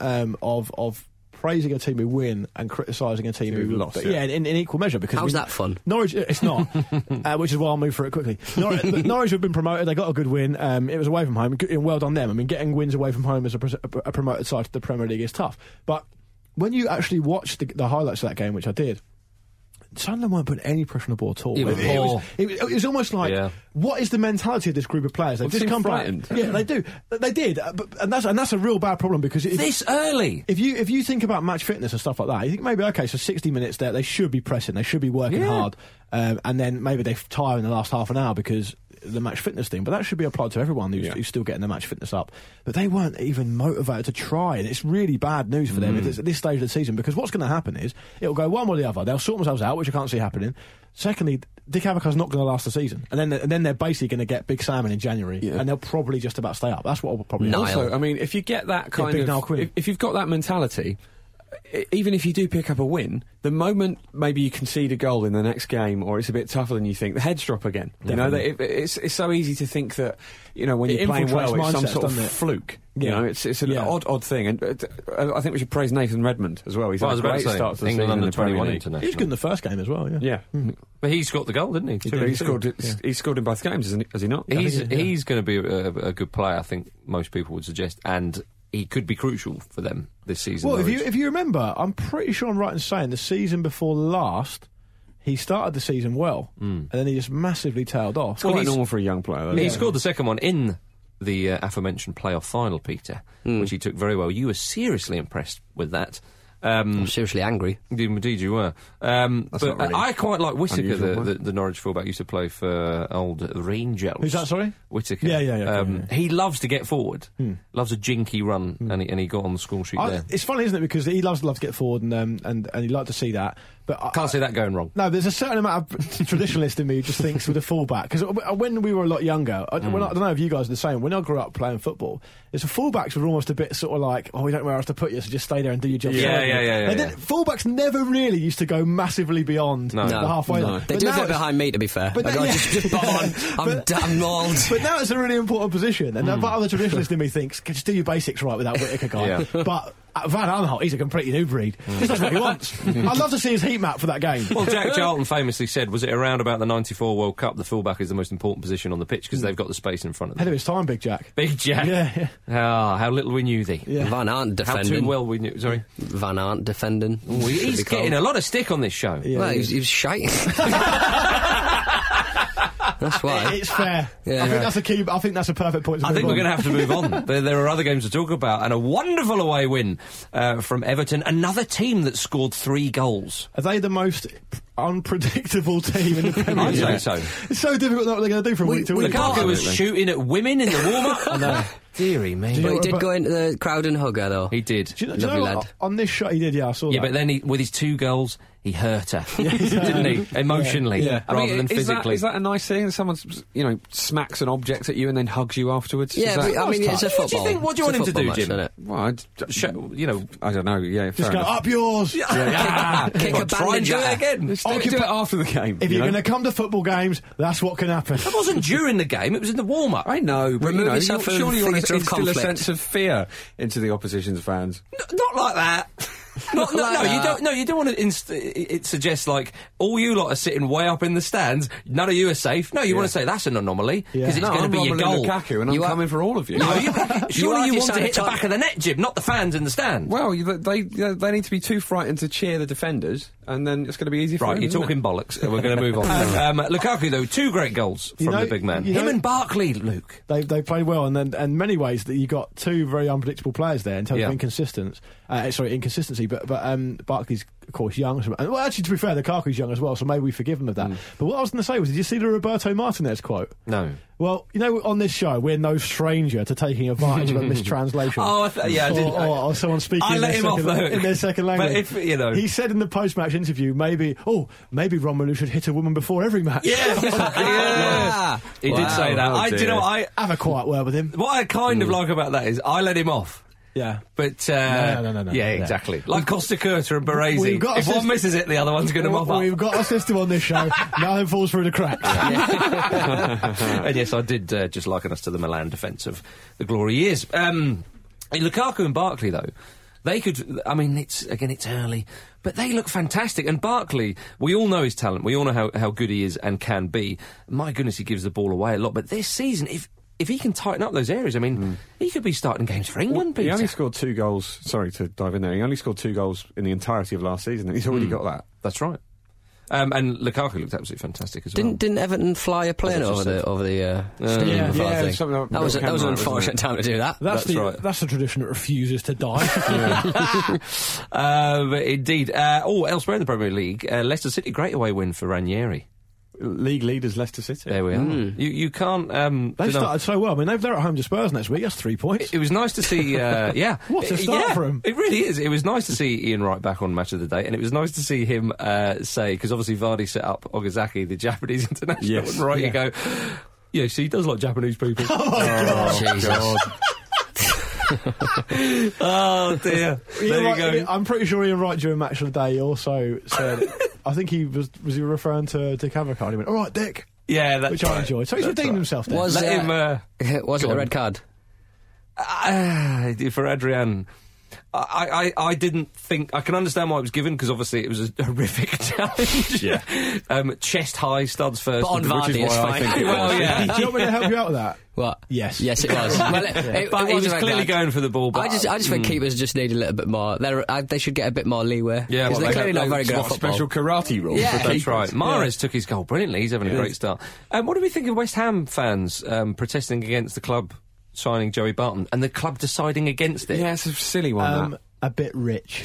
of praising a team who win and criticising a team who lost. In equal measure. Because how's that fun? Norwich, it's not, which is why I'll move through it quickly. Norwich have been promoted. They got a good win. It was away from home. Well done them. I mean, getting wins away from home as a promoted side to the Premier League is tough. But when you actually watch the highlights of that game, which I did, Sunderland weren't putting any pressure on the ball at all. It was almost like, what is the mentality of this group of players? They've just come frightened. Yeah, they do. They did, and that's a real bad problem because this early. If you think about match fitness and stuff like that, you think maybe so 60 minutes there, they should be pressing, they should be working hard, and then maybe they tire in the last half an hour because the match fitness thing, but that should be applied to everyone who's still getting the match fitness up. But they weren't even motivated to try, and it's really bad news for them at this stage of the season, because what's going to happen is it'll go one or the other. They'll sort themselves out, which I can't see happening. Secondly, Dick Advocaat's not going to last the season, and then they're basically going to get Big Salmon in January, and they'll probably just about stay up. That's what will probably happen. Also, I mean, if you get that kind of, if you've got that mentality, even if you do pick up a win, the moment maybe you concede a goal in the next game, or it's a bit tougher than you think, the heads drop again. Definitely. It's so easy to think that when you're playing well, it's some sort of fluke. It's an odd thing, and I think we should praise Nathan Redmond as well. He's had a great start to the season. England '21 international. He was good in the first game as well. But he scored the goal, didn't he? He scored in both games, has he not? He's going to be a good player, I think most people would suggest, and he could be crucial for them this season. Well, if you remember, I'm pretty sure I'm right in saying the season before last, he started the season well, and then he just massively tailed off. It's quite normal for a young player, though. He scored the second one in the aforementioned playoff final, Peter, which he took very well. You were seriously impressed with that. I'm seriously angry. Indeed you were. But really I quite like Whittaker, the Norwich fullback, used to play for old Rangers. Who's that, sorry? Whittaker. Yeah. He loves to get forward. Loves a jinky run, and he got on the score sheet there. It's funny, isn't it? Because he loves to get forward, and he'd like to see that. But can't see that going wrong. No, there's a certain amount of traditionalist in me who just thinks with a fullback. Because when we were a lot younger, I don't know if you guys are the same. When I grew up playing football, the fullbacks were almost a bit sort of like, we don't know where else to put you, so just stay there and do your job. Yeah. Fullbacks never really used to go massively beyond the halfway line. They do a bit behind me, to be fair. But just I'm damn mauled. But now it's a really important position, and but other traditionalist in me thinks, just do your basics right with that Whittaker guy. But Van Aanholt, he's a completely new breed. Just does what he wants. I'd love to see his heat map for that game. Well, Jack Charlton famously said, was it around about the '94 World Cup, the fullback is the most important position on the pitch because they've got the space in front of them. Ahead of his time, Big Jack. Big Jack. Yeah. How little we knew thee. Yeah. Van Aert defending. How too well we knew. Sorry. Van Aert defending. Ooh, he's getting a lot of stick on this show. Yeah, well, he was shite. That's why. It's fair. Yeah. I think that's a key. I think that's a perfect point to I think we're going to have to move on. There are other games to talk about, and a wonderful away win from Everton. Another team that scored 3 goals. Are they the most unpredictable team in the Premier League? I'd say so. It's so difficult what they're going to do from week to week. Lukaku was shooting at women in the warm-up. I know. Deary me. But he did go into the crowd and hug her, though. He did. Do you know lad. On this shot he did, I saw that. Yeah, but then with his 2 goals, he hurt her, didn't he? Emotionally, rather than physically. Is that a nice thing? Someone, smacks an object at you and then hugs you afterwards? Yeah, but, it's a football. What do you want him to do, Jim? Well, I don't know. Yeah, just go up yours. Kick a bandage at her again. Do it after the game. If you're going to come to football games, that's what can happen. That wasn't during the game. It was in the warm-up. I know, but surely you want to instill a conflict. sense of fear into the opposition's fans. Not like that. No, you don't. No, you don't want to. It suggests like all you lot are sitting way up in the stands. None of you are safe. No, you want to say that's an anomaly because it's going to be your goal. Lukaku, and I'm coming for all of you. No, surely you want to hit the back of the net, Jim, not the fans in the stand. Well, they need to be too frightened to cheer the defenders, and then it's going to be easy for them. Right, you're talking bollocks. We're going to move on. Lukaku, though, 2 great goals from the big man. Him and Barkley, Luke. They played well, and then in many ways that you got 2 very unpredictable players there in terms of inconsistency. But Barkley's of course, young. Well, actually, to be fair, Lukaku's young as well, so maybe we forgive him of that. But what I was going to say was, did you see the Roberto Martinez quote? No. Well, you know, on this show, we're no stranger to taking advantage of a mistranslation. I did. Or someone speaking in their second language. But if, you know... He said in the post-match interview, maybe Romelu should hit a woman before every match. Yeah. He did say that. Do you know what, I have a quiet word with him. What I kind of like about that is I let him off. Yeah. But, no. Yeah, exactly. Like Costa Curta and Baresi. If one misses it, the other one's going to mop up. We've got a system on this show. Nothing falls through the cracks. And yes, I did just liken us to the Milan defence of the glory years. Lukaku and Barkley, though, they could... I mean, it's early, but they look fantastic. And Barkley, we all know his talent. We all know how good he is and can be. My goodness, he gives the ball away a lot. But this season, if he can tighten up those areas, I mean, he could be starting games for England, Peter. He only scored 2 goals. Sorry to dive in there. He only scored 2 goals in the entirety of last season, and he's already got that. That's right. And Lukaku looked absolutely fantastic as well. Didn't Everton fly a plane over the stadium before, I think? That was an unfortunate time to do that. That's right. That's the tradition that refuses to die. Indeed. Elsewhere in the Premier League, Leicester City, great away win for Ranieri. League leaders Leicester City. There we are. You can't... they started so well. I mean, they're at home to Spurs next week. That's 3 points. It was nice to see... What a start for him. It really is. It was nice to see Ian Wright back on Match of the Day, and it was nice to see him say, because obviously Vardy set up Ogazaki, the Japanese international, and Wright, you go, yeah, see, he does like Japanese people. Oh, my God. Jesus. Oh, dear. There you go. I'm pretty sure Ian Wright during Match of the Day also said... I think he was he referring to Dick Advocaat? He went, all right, Dick. Yeah, that's which I enjoyed. So he's redeemed himself there. Was it a red card? For Adrian, I didn't think... I can understand why it was given, because obviously it was a horrific challenge. Chest high, studs first. But on Vardy, it's fine. Do you want me to help you out with that? What? Yes, it was. Well, but he was clearly going for the ball. But I just think keepers just need a little bit more. They should get a bit more leeway. Yeah, because they're clearly not very good at football. Special karate rules. Yeah, that's right. Mahrez took his goal brilliantly. He's having a great start. What do we think of West Ham fans protesting against the club signing Joey Barton and the club deciding against it? Yeah, it's a silly one. A bit rich.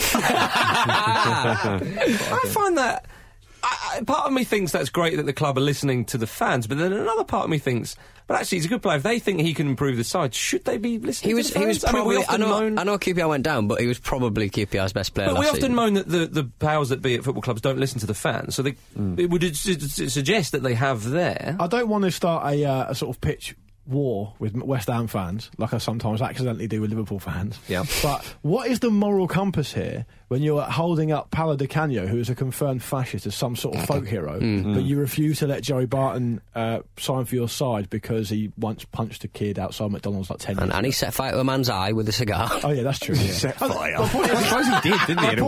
I find that. Part of me thinks that's great that the club are listening to the fans, but then another part of me thinks, but actually he's a good player. If they think he can improve the side, should they be listening to the fans? He was probably... I know QPR went down, but he was probably QPR's best player But we often season. moan that the powers that be at football clubs don't listen to the fans, so it would suggest that they have there. I don't want to start a sort of pitch war with West Ham fans, like I sometimes accidentally do with Liverpool fans. Yeah. But what is the moral compass here when you're holding up Paolo Di Canio, who is a confirmed fascist, as some sort of folk hero, but you refuse to let Joey Barton sign for your side because he once punched a kid outside McDonald's like 10 years ago? And he set fire to a man's eye with a cigar. Oh yeah, that's true. Yeah. Set fire. I suppose he did, didn't he?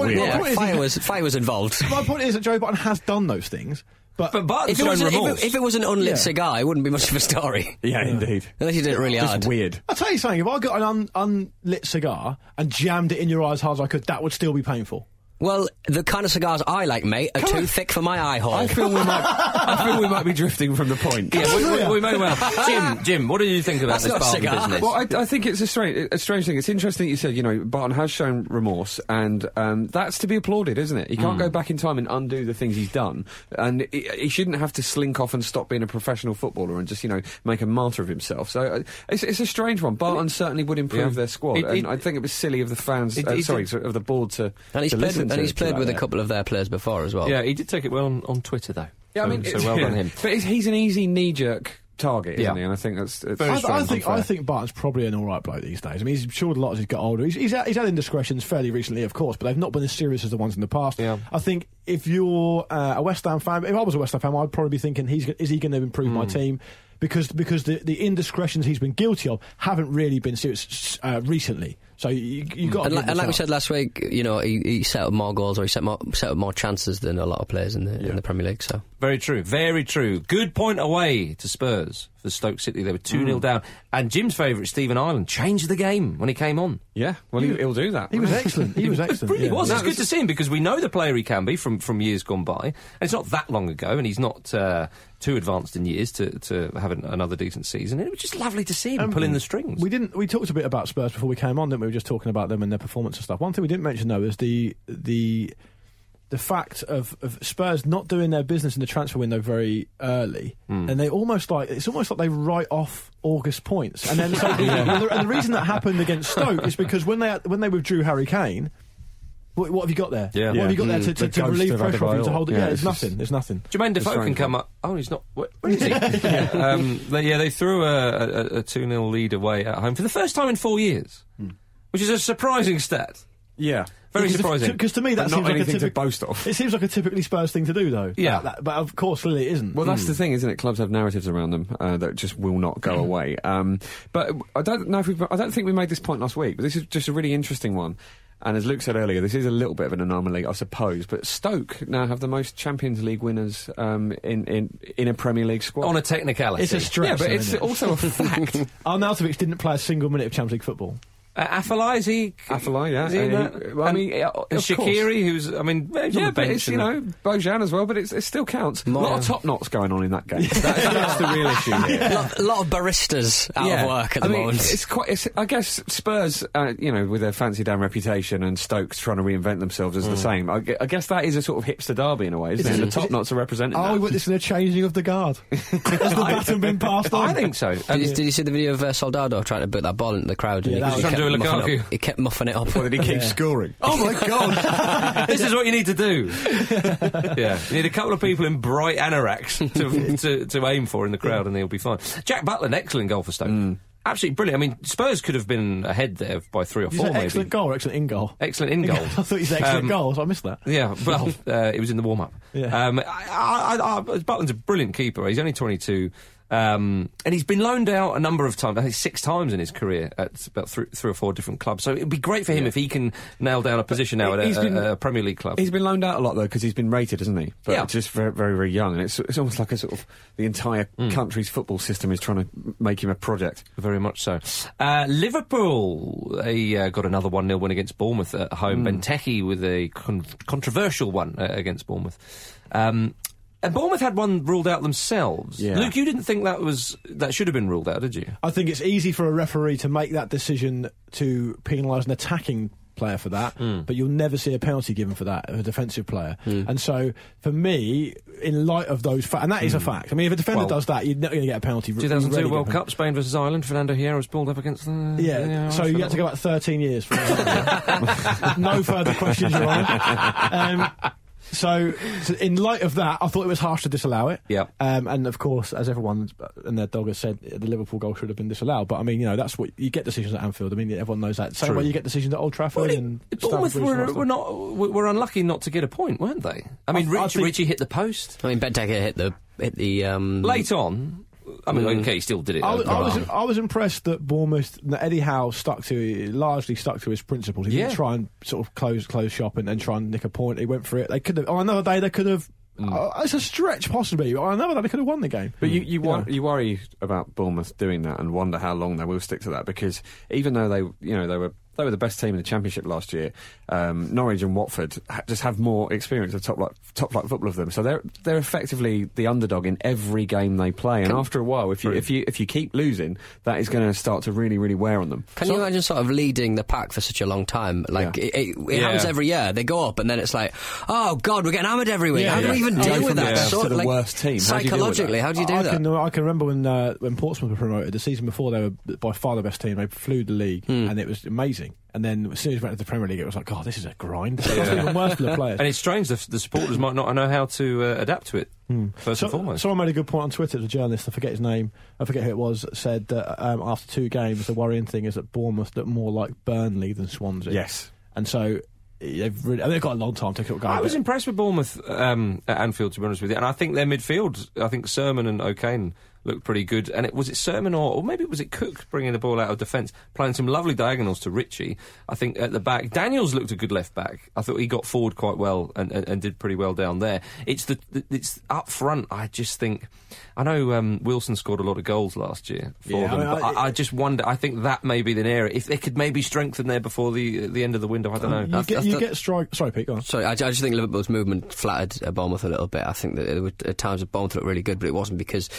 Fire was involved. My point is that Joey Barton has done those things. But Barton's shown remorse. If it was an unlit cigar, it wouldn't be much of a story. Yeah, indeed. Unless you did it really hard. It's weird. I'll tell you something, if I got an unlit cigar and jammed it in your eye as hard as I could, that would still be painful. Well, the kind of cigars I like, mate, are too thick for my eye hole. I feel we might be drifting from the point. Yeah, we may well. Jim, what do you think about this Barton business? Well, I think it's a strange thing. It's interesting that you said, Barton has shown remorse, and that's to be applauded, isn't it? He can't go back in time and undo the things he's done, and he shouldn't have to slink off and stop being a professional footballer and just, make a martyr of himself. So it's a strange one. Barton certainly would improve their squad, and I think it was silly of the fans, of the board to listen. And he's played with a couple of their players before as well. Yeah, he did take it well on Twitter, though. Yeah, so well done him. But he's an easy knee-jerk target, isn't he? And I think that's very strange. I think Barton's probably an all right bloke these days. I mean, he's matured a lot as he's got older. He's had indiscretions fairly recently, of course, but they've not been as serious as the ones in the past. Yeah. I think if you're a West Ham fan, if I was a West Ham fan, I'd probably be thinking, is he going to improve my team? Because the indiscretions he's been guilty of haven't really been serious recently. So you got. And like we said last week, he set up more goals, or he set up more chances than a lot of players in the Premier League. So very true, very true. Good point away to Spurs for Stoke City. They were 2-0 down, and Jim's favourite Stephen Ireland changed the game when he came on. Yeah, well he'll do that. He was excellent. He was excellent. It really was. It's good to see him because we know the player he can be from years gone by, and it's not that long ago, and he's not too advanced in years to have another decent season. It was just lovely to see him pulling the strings. We talked a bit about Spurs before we came on, didn't we? We were just talking about them and their performance and stuff. One thing we didn't mention though is the the fact of Spurs not doing their business in the transfer window very early, and it's almost like they write off August points, and then and the reason that happened against Stoke is because when they withdrew Harry Kane. What have you got there? Yeah. What have you got there to relieve pressure off him to hold it? There's nothing. Jermaine Defoe can come up. Oh, he's not. Where is he? They threw a 2-0 lead away at home for the first time in 4 years, which is a surprising stat. Yeah. Very surprising. Because to me, that seems like a to boast of. It seems like a typically Spurs thing to do, though. Yeah. But of course, clearly it isn't. Well, that's the thing, isn't it? Clubs have narratives around them that just will not go away. But I don't think we made this point last week, but this is just a really interesting one. And as Luke said earlier, this is a little bit of an anomaly, I suppose. But Stoke now have the most Champions League winners in a Premier League squad. On a technicality. It's a stretch. Yeah, but it's also a fact. Arnautovic didn't play a single minute of Champions League football. Afellay, is he? Afellay, yeah. Shaqiri, who's, I mean, yeah, but it's, Bojan as well, but it still counts. A lot of top knots going on in that game. That's the real issue here. A lot of baristas out of work at the moment. I guess Spurs, with their fancy down reputation, and Stoke's trying to reinvent themselves as the same. I guess that is a sort of hipster derby in a way, isn't it? The top knots are representing that. Are we witnessing a changing of the guard? Has the baton been passed on? I think so. Did you see the video of Soldado trying to put that ball into the crowd? He kept muffing it up. Or did he keep scoring? Oh my God! This is what you need to do. Yeah, you need a couple of people in bright anoraks to aim for in the crowd, and they'll be fine. Jack Butler, an excellent goal for Stoke. Absolutely brilliant. I mean, Spurs could have been ahead there by 3 or 4, maybe. Excellent goal or excellent in goal? Excellent in goal. I thought you said excellent goal, so I missed that. Yeah, well, it was in the warm-up. Yeah. Butler's a brilliant keeper. He's only 22. And he's been loaned out a number of times, I think 6 times in his career at about 3 or 4 different clubs. So it'd be great for him if he can nail down a position now at a Premier League club. He's been loaned out a lot, though, because he's been rated, hasn't he? But just very, very, very young. And it's almost like a sort of the entire country's football system is trying to make him a project. Very much so. Liverpool, they got another 1-0 win against Bournemouth at home. Benteke with a controversial one against Bournemouth. And Bournemouth had one ruled out themselves. Yeah. Luke, you didn't think that should have been ruled out, did you? I think it's easy for a referee to make that decision to penalise an attacking player for that, but you'll never see a penalty given for that, a defensive player. And so, for me, in light of those facts, and that is a fact. I mean, if a defender does that, you're not going to get a penalty. 2002 World Cup, Spain versus Ireland, Fernando Hierro was pulled up against the... so you had to go back 13 years for no further questions, Your Honour. So, in light of that, I thought it was harsh to disallow it. Yeah. And of course, as everyone and their dog has said, the Liverpool goal should have been disallowed. But I mean, that's what you get decisions at Anfield. I mean, everyone knows that. Same way you get decisions at Old Trafford. Bournemouth were unlucky not to get a point, weren't they? I mean, Richie hit the post. I mean, Benteke hit the late on. I mean, okay, he still did it. I was impressed that Bournemouth, that Eddie Howe largely stuck to his principles. He didn't try and sort of close shop and try and nick a point. He went for it. They could have. On another day, they could have. It's a stretch, possibly. On another day, they could have won the game. But you worry about Bournemouth doing that and wonder how long they will stick to that, because even though they were the best team in the Championship last year, Norwich and Watford just have more experience of top flight football of them. So they're effectively the underdog in every game they play. And after a while, if you keep losing, that is going to start to really, really wear on them. Can you imagine sort of leading the pack for such a long time? Like it happens every year. They go up and then it's like, oh God, we're getting hammered every week. How do we even deal with that? To the worst team. Psychologically, how do you do that? I can remember when Portsmouth were promoted the season before. They were by far the best team. They flew the league, and it was amazing. And then as soon as we went to the Premier League, it was like, God, this is a grind. It's even worse for the players. And it's strange the supporters might not know how to adapt to it, first and foremost. Someone made a good point on Twitter, the journalist, I forget his name, I forget who it was, said that after 2 games, the worrying thing is that Bournemouth look more like Burnley than Swansea. Yes. And so they've got a long time to go. I was impressed with Bournemouth at Anfield, to be honest with you, and I think their midfield, I think Sermon and O'Kane looked pretty good. And was it Sermon or maybe was it Cook bringing the ball out of defence, playing some lovely diagonals to Richie? I think at the back, Daniels looked a good left back. I thought he got forward quite well and did pretty well down there. It's up front. I just think, I know Wilson scored a lot of goals last year for them. I just wonder. I think that may be the area. If they could maybe strengthen there before the end of the window, I don't know. You get strike. Sorry, Pete. Go on. Sorry, I just think Liverpool's movement flattered Bournemouth a little bit. I think that there were at times Bournemouth looked really good, but it wasn't because they were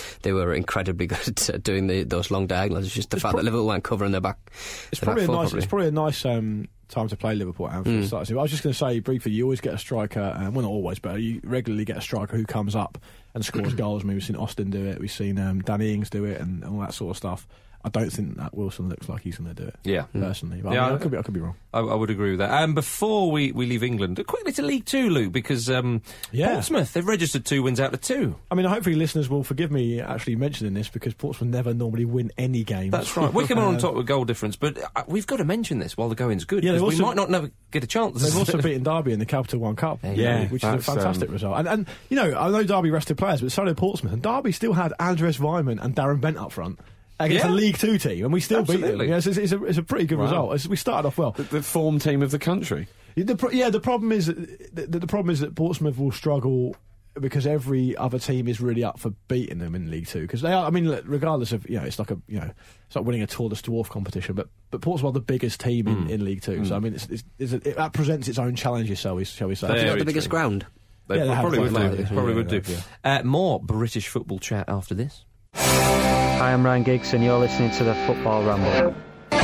were incredibly good at doing those long diagonals. It's just the fact that Liverpool weren't covering their back. It's probably a nice time to play Liverpool at Anfield. I was just going to say briefly, you always get a striker, well, not always, but you regularly get a striker who comes up and scores goals. I mean, we've seen Austin do it, we've seen Danny Ings do it, and all that sort of stuff. I don't think that Wilson looks like he's going to do it. Yeah, personally. But I could be wrong. I would agree with that. Before we leave England, quickly to League Two, Luke, because Portsmouth, they've registered 2 wins out of 2. I mean, hopefully listeners will forgive me actually mentioning this, because Portsmouth never normally win any games. That's right. Wycombe are on top with goal difference, but we've got to mention this while the going's good, because we might not never get a chance. They've also beaten Derby in the Capital One Cup, which is a fantastic result. And I know Derby rested players, but so did Portsmouth, and Derby still had Andres Weimann and Darren Bent up front against a League Two team, and we still beat them. It's a pretty good result. We started off well. The form team of the country. The problem is that Portsmouth will struggle because every other team is really up for beating them in League Two, because they are. I mean, regardless of it's like it's like winning a Tour de Dwarf competition, but Portsmouth are the biggest team in League Two. So I mean, that presents its own challenges, shall we say? Have they got the biggest ground? They probably would do. More British football chat after this. Hi, I'm Ryan Giggs, and you're listening to the Football Ramble.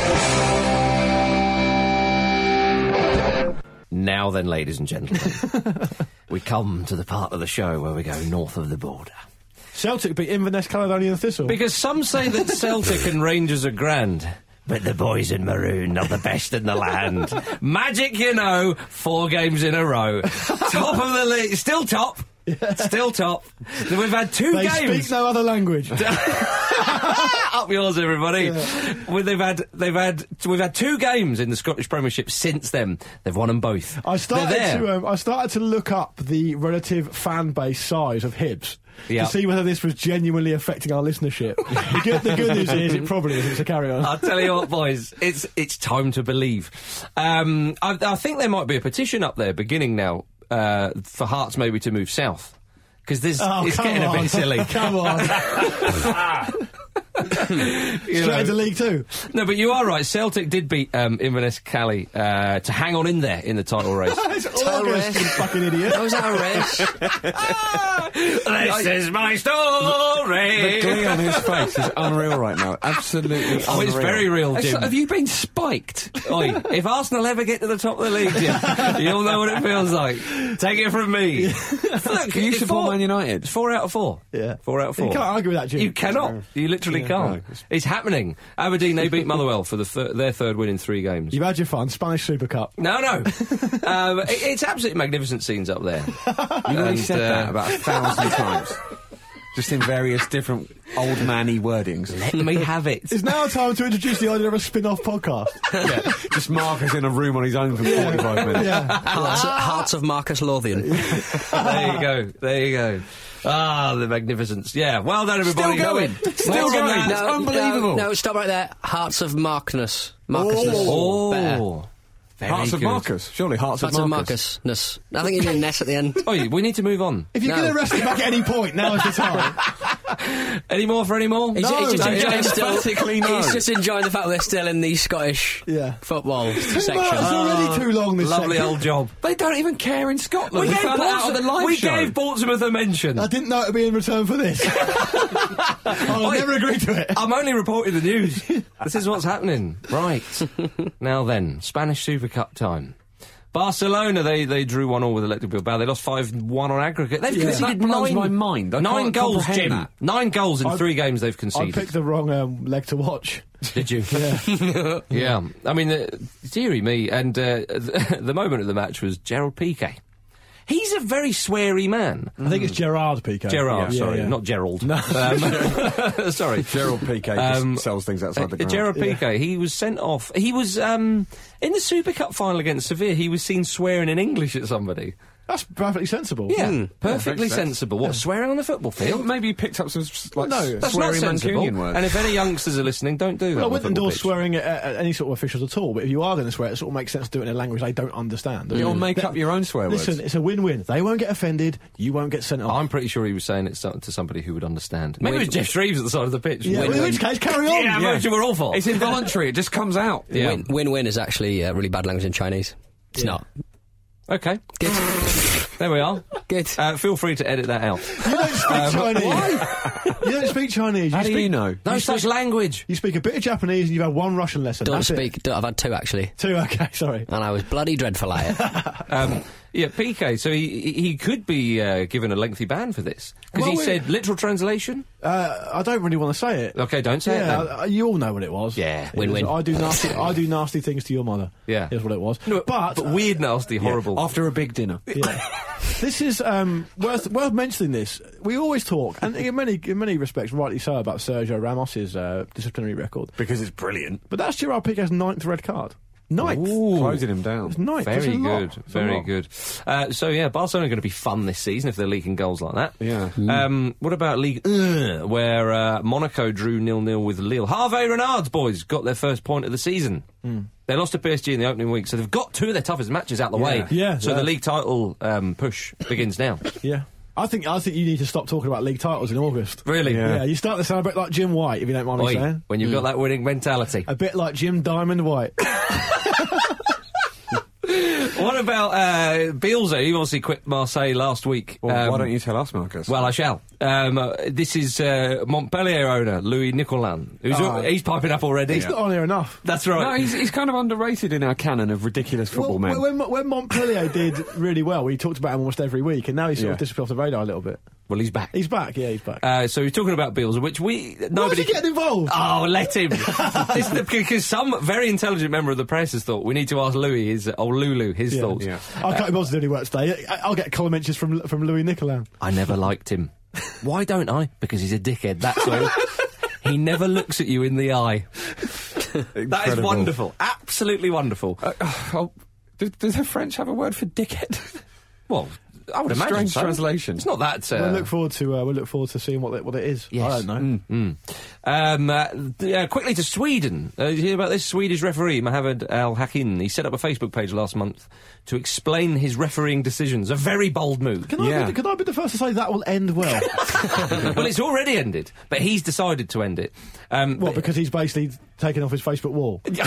Now then, ladies and gentlemen, we come to the part of the show where we go north of the border. Celtic beat Inverness Caledonian Thistle. Because some say that Celtic and Rangers are grand, but the boys in maroon are the best in the land. Magic, 4 games in a row. Top of the league, still top. Still top. We've had 2 games. They speak no other language. Up yours, everybody. Yeah. We've had 2 games in the Scottish Premiership since then. They've won them both. I started to look up the relative fan base size of Hibs. To see whether this was genuinely affecting our listenership. The good news is it probably isn't, so carry on. I'll tell you what, boys, it's time to believe. I think there might be a petition up there beginning now for Hearts maybe to move south, because it's getting a bit silly. Come on. Straight into League Two. No, but you are right. Celtic did beat Inverness Cali to hang on in there in the title race. It's August, you fucking idiot. How was that a race? This is my story. The glee on his face is unreal right now. Absolutely unreal. Oh, it's very real, Jim. Have you been spiked? Oi, if Arsenal ever get to the top of the league, Jim, you'll know what it feels like. Take it from me. Look, you support Man United. It's 4 out of 4. Yeah. 4 out of 4. You can't argue with that, Jim. You cannot. You literally can't. No. It's happening. Aberdeen, they beat Motherwell for their 3rd win in 3 games. You've had your fun. Spanish Super Cup. No. It's absolutely magnificent scenes up there. You've already said that about 1,000 times. Just in various different old manny wordings. Let me have it. It's now time to introduce the idea of a spin-off podcast. Just Marcus in a room on his own for 45 minutes. Yeah. Hearts of Marcus Lothian. There you go. Ah, the magnificence. Yeah, well done, everybody. Still going. Still going. It's unbelievable. No, stop right there. Hearts of Markness. Oh. Better. Hearts of Marcus. Surely Hearts of Marcus. Marcusness. I think you need Ness at the end. Oi, we need to move on. If you're going to wrest it back at any point, now is the time. Any more for any more? He's just enjoying the fact they're still in the Scottish football section. It's already too long, this Lovely section. old job. They don't even care in Scotland. We gave Portsmouth a mention. I didn't know it would be in return for this. I'll never agree to it. I'm only reporting the news. This is what's happening. Right. Now then, Spanish Super Cup time. Barcelona, they drew 1-1 with Athletic Bilbao. They lost 5-1 on aggregate. They've conceded that blows my mind. 9 goals, Jim. That. 9 goals in 3 games they've conceded. I picked the wrong leg to watch. Did you? Yeah. Yeah. I mean, dearie me. And the moment of the match was Gerard Piqué. He's a very sweary man. I think it's Gerard Piqué. Gerard, not Gerald. No. Sorry. Gerard Piqué just sells things outside the ground. Gerard Piqué, he was sent off. He was, in the Super Cup final against Sevilla, he was seen swearing in English at somebody. That's perfectly sensible. Yeah, perfectly sensible. What, swearing on the football field? Maybe he picked up some, that's not sensible. Words. And if any youngsters are listening, don't do that. I wouldn't endorse swearing at any sort of officials at all, but if you are going to swear, it sort of makes sense to do it in a language they don't understand. You'll make up your own swear words. Listen, it's a win-win. They won't get offended, you won't get sent off. I'm pretty sure he was saying it to somebody who would understand. Maybe it was Jeff Shreves at the side of the pitch. Yeah, in which case, carry on. Yeah, we're awful. It's involuntary, it just comes out. Yeah. Win-win is actually really bad language in Chinese. It's not. Okay. Good. There we are. Good. Feel free to edit that out. You don't speak Chinese. You don't speak Chinese. How do you know? No such language. You speak a bit of Japanese and you've had one Russian lesson. I've had 2 actually. 2, okay, sorry. And I was bloody dreadful at it. Yeah, PK, so he could be given a lengthy ban for this. Because he said literal translation? I don't really want to say it. Okay, don't say it then. You all know what it was. Yeah. Win-win. I do nasty things to your mother. Yeah. Here's what it was. No, but weird, nasty, horrible. After a big dinner. Yeah. This is worth mentioning this. We always talk, and in many respects, rightly so, about Sergio Ramos's disciplinary record. Because it's brilliant. But that's Gerard Piqué's 9th red card. 9th. Ooh. Closing him down. It's 9th. Very good. Very good. So, yeah, Barcelona are going to be fun this season if they're leaking goals like that. Yeah. What about Ligue 1, where Monaco drew 0-0 with Lille? Hervé Renard's boys got their first point of the season. They lost to PSG in the opening week, so they've got 2 of their toughest matches out the way. Yeah. So the league title push begins now. Yeah. I think you need to stop talking about league titles in August. Really? Yeah. You start to sound a bit like Jim White, if you don't mind me saying. When you've got that winning mentality. A bit like Jim Diamond White. What about Bielsa? He obviously quit Marseille last week. Well, why don't you tell us, Marcus? Well, I shall. This is Montpellier owner Louis Nicolin. He's piping up already. He's not on here enough. That's right. No, he's kind of underrated in our canon of ridiculous football men. When Montpellier did really well, we talked about him almost every week, and now he's sort of disappeared off the radar a little bit. Well, he's back. He's back, yeah, he's back. So he's talking about Bielsa, which nobody... Why is he getting involved? Oh, let him. Because some very intelligent member of the press has thought we need to ask Louis, his thoughts. Yeah. I can't be bothered to do any work today. I'll get column inches from Louis Nicolin. I never liked him. Why don't I? Because he's a dickhead, that's all. He never looks at you in the eye. That is wonderful. Absolutely wonderful. Do the French have a word for dickhead? Well... I would imagine strange so. translation. It's not that. We'll look forward to seeing what it is. Yes. I don't know. Quickly to Sweden. Did you hear about this? Swedish referee Mohamed Al Hakim. He set up a Facebook page last month to explain his refereeing decisions. A very bold move. Can I be the first to say that will end well? Well, it's already ended, but he's decided to end it. Because he's basically taken off his Facebook wall. you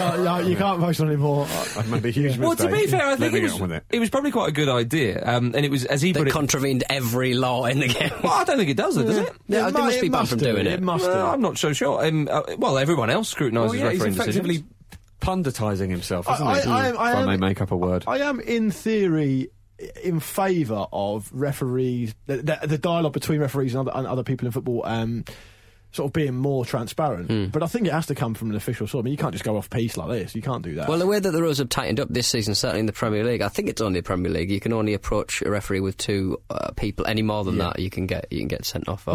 can't post on anymore. I've made a huge mistake. Well, to be fair, I think it was probably quite a good idea. And it was, as he put it... contravened every law in the game. Well, I don't think it does, does it? Yeah, they must be banned from doing it. It must do. I'm not so sure. Well, everyone else scrutinises refereeing he's effectively decisions. Punditising himself, isn't he? If I may make up a word. I am, in theory, in favour of referees, the dialogue between referees and other people in football, sort of being more transparent. But I think it has to come from an official source. I mean, you can't just go off piece like this. You can't do that. Well, the way that the rules have tightened up this season, certainly in the Premier League, I think it's only the Premier League. You can only approach a referee with 2 people. Any more than that, you can get sent off, or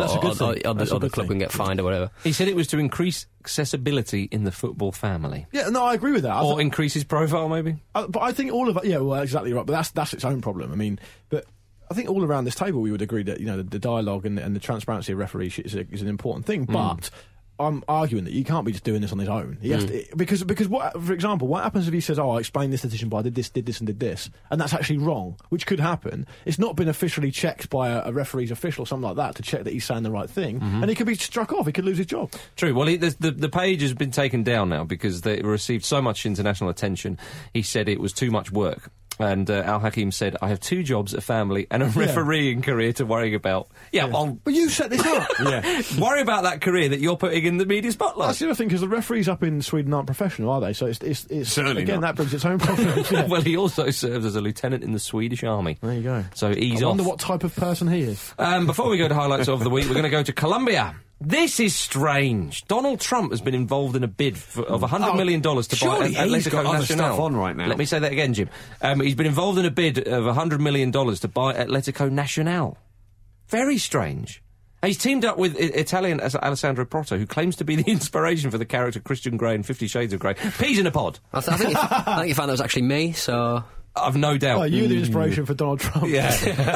the club can get fined or whatever. He said it was to increase accessibility in the football family. Yeah, no, I agree with that. Or increase his profile, maybe. But I think all of it. Yeah, well, exactly right. But that's its own problem. I mean, but. I think all around this table we would agree that the dialogue and the transparency of referees is an important thing. But I'm arguing that you can't be just doing this on his own. He has to, because what, for example, what happens if he says, "Oh, I explained this decision, but I did this, and did this," and that's actually wrong, which could happen. It's not been officially checked by a referee's official or something like that to check that he's saying the right thing, and he could be struck off. He could lose his job. True. Well, the page has been taken down now because they received so much international attention. He said it was too much work. And Al Hakim said, "I have 2 jobs, a family, and a refereeing career to worry about." Yeah, well, but you set this up. Worry about that career that you're putting in the media spotlight. That's the other thing, because the referees up in Sweden aren't professional, are they? So it's certainly again not. That brings its own problems. Yeah. Well, he also serves as a lieutenant in the Swedish army. There you go. So ease I off. wonder what type of person he is. Before we go to highlights of the week, we're going to go to Colombia. This is strange. Donald Trump has been involved in a bid of $100 million to buy Atletico other Nacional. stuff on right now. Let me say that again, Jim. He's been involved in a bid of $100 million to buy Atletico Nacional. Very strange. He's teamed up with Italian Alessandro Proto, who claims to be the inspiration for the character Christian Grey in 50 Shades of Grey. Peas in a pod. I think you found that was actually me, so... I've no doubt. Oh, you're the inspiration for Donald Trump. Yeah.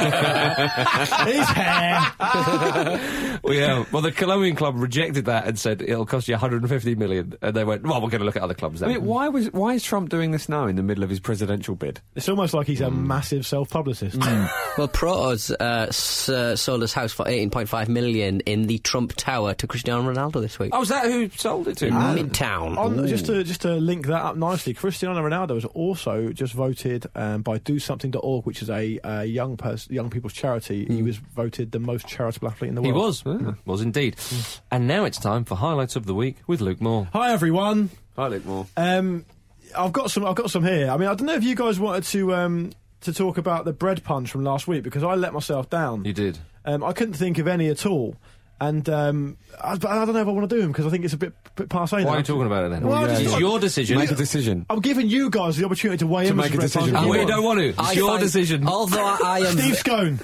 His hair. Well, the Colombian club rejected that and said it'll cost you $150 million. And they went, well, we're going to look at other clubs then. I mean, why is Trump doing this now in the middle of his presidential bid? It's almost like he's a massive self-publicist. Well, Proto's sold his house for $18.5 million in the Trump Tower to Cristiano Ronaldo this week. Oh, is that who sold it to? In Midtown. Just to link that up nicely, Cristiano Ronaldo has also just voted said by DoSomething.org, which is a young people's charity, he was voted the most charitable athlete in the world. He was indeed. And now it's time for Highlights of the Week with Luke Moore. Hi everyone. Hi Luke Moore. I've got some here. I mean, I don't know if you guys wanted to talk about the bread punch from last week, because I let myself down. You did. I couldn't think of any at all. And I don't know if I want to do them because I think it's a bit passé. Why are you talking about it then? Well, it's your decision. Make a decision. I'm giving you guys the opportunity to weigh in. To make a decision. Oh, we don't want to. It's your decision. Although I am Steve Scone.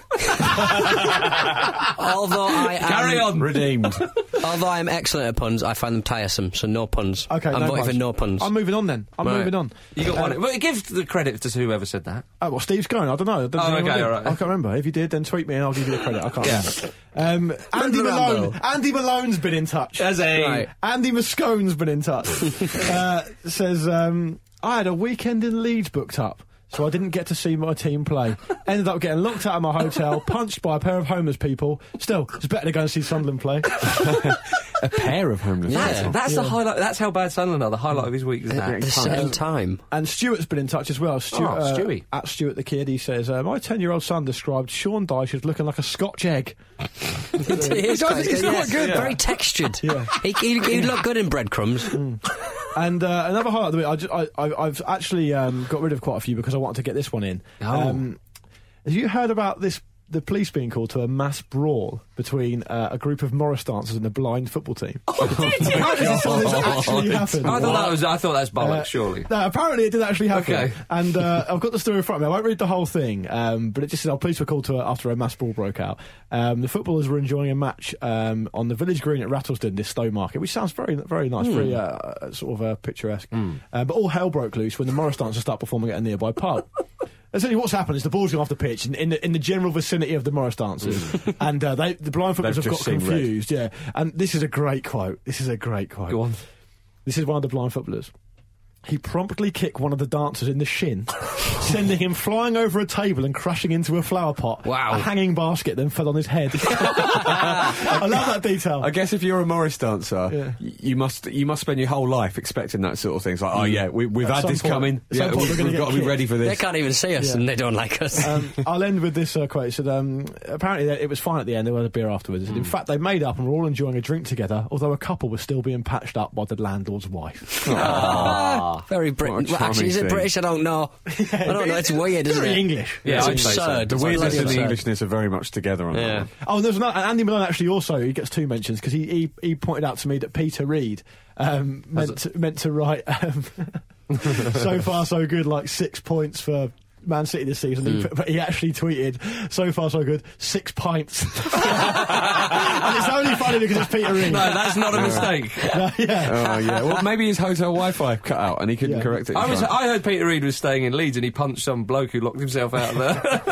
Although I am Carry on. Redeemed. Although I am excellent at puns, I find them tiresome. So no puns. Okay, I'm voting for no puns. I'm moving on then. Moving on. You got one. Well, give the credit to whoever said that. Oh, well, Steve Scone. I don't know. Okay, all right. I can't remember. If you did, then tweet me and I'll give you the credit. I can't remember. Andy Malone. Andy Malone's been in touch. Right. Andy Moscone's been in touch. Says, I had a weekend in Leeds booked up, so I didn't get to see my team play. Ended up getting locked out of my hotel, punched by a pair of homeless people. Still, it's better to go and see Sunderland play. A pair of homeless people. That's the highlight. That's how bad Sunderland are. The highlight of his week is that. At the same time. And Stuart's been in touch as well. Stewie. At Stuart the Kid, he says, my 10-year-old son described Sean Dyche as looking like a Scotch egg. It's quite good. Yeah. Very textured. Yeah. He'd look good in breadcrumbs. And another highlight of the week, I've actually got rid of quite a few because I wanted to get this one in. Have you heard about the police being called to a mass brawl between a group of Morris dancers and a blind football team? How does this actually happen? I thought that's bollocks, surely. No, apparently it did actually happen. Okay. And I've got the story in front of me. I won't read the whole thing, but it just says our police were called to after a mass brawl broke out. The footballers were enjoying a match on the village green at Rattlesden, this Stowmarket, which sounds very, very nice, very sort of picturesque. But all hell broke loose when the Morris dancers start performing at a nearby pub. Essentially, what's happened is the ball's gone off the pitch in the general vicinity of the Morris dancers, and the blind footballers have got confused. Yeah, and this is a great quote. Go on. This is one of the blind footballers. He promptly kicked one of the dancers in the shin, sending him flying over a table and crashing into a flower pot. Wow. A hanging basket then fell on his head. I love that detail. I guess if you're a Morris dancer, you must spend your whole life expecting that sort of thing. It's like, we've had this coming. Yeah, we've got to be ready for this. They can't even see us and they don't like us. I'll end with this quote. It said, apparently it was fine at the end. They had a beer afterwards. In fact, they made up and were all enjoying a drink together, although a couple was still being patched up by the landlord's wife. Very British. Well, actually, is it British? I don't know. I don't know. It's weird, isn't it? English. Yeah, it's I'd say so. absurd. The weirdness and the Englishness are very much together on that one. Oh, and there's another. Andy Malone actually also, he gets two mentions because he pointed out to me that Peter Reid meant to write so far so good, like 6 points for Man City this season, but he actually tweeted, so far so good, 6 pints. And it's only funny because it's Peter Reid. No, that's not a mistake. Well, maybe his hotel Wi-Fi cut out and he couldn't correct it. I heard Peter Reid was staying in Leeds and he punched some bloke who locked himself out of there.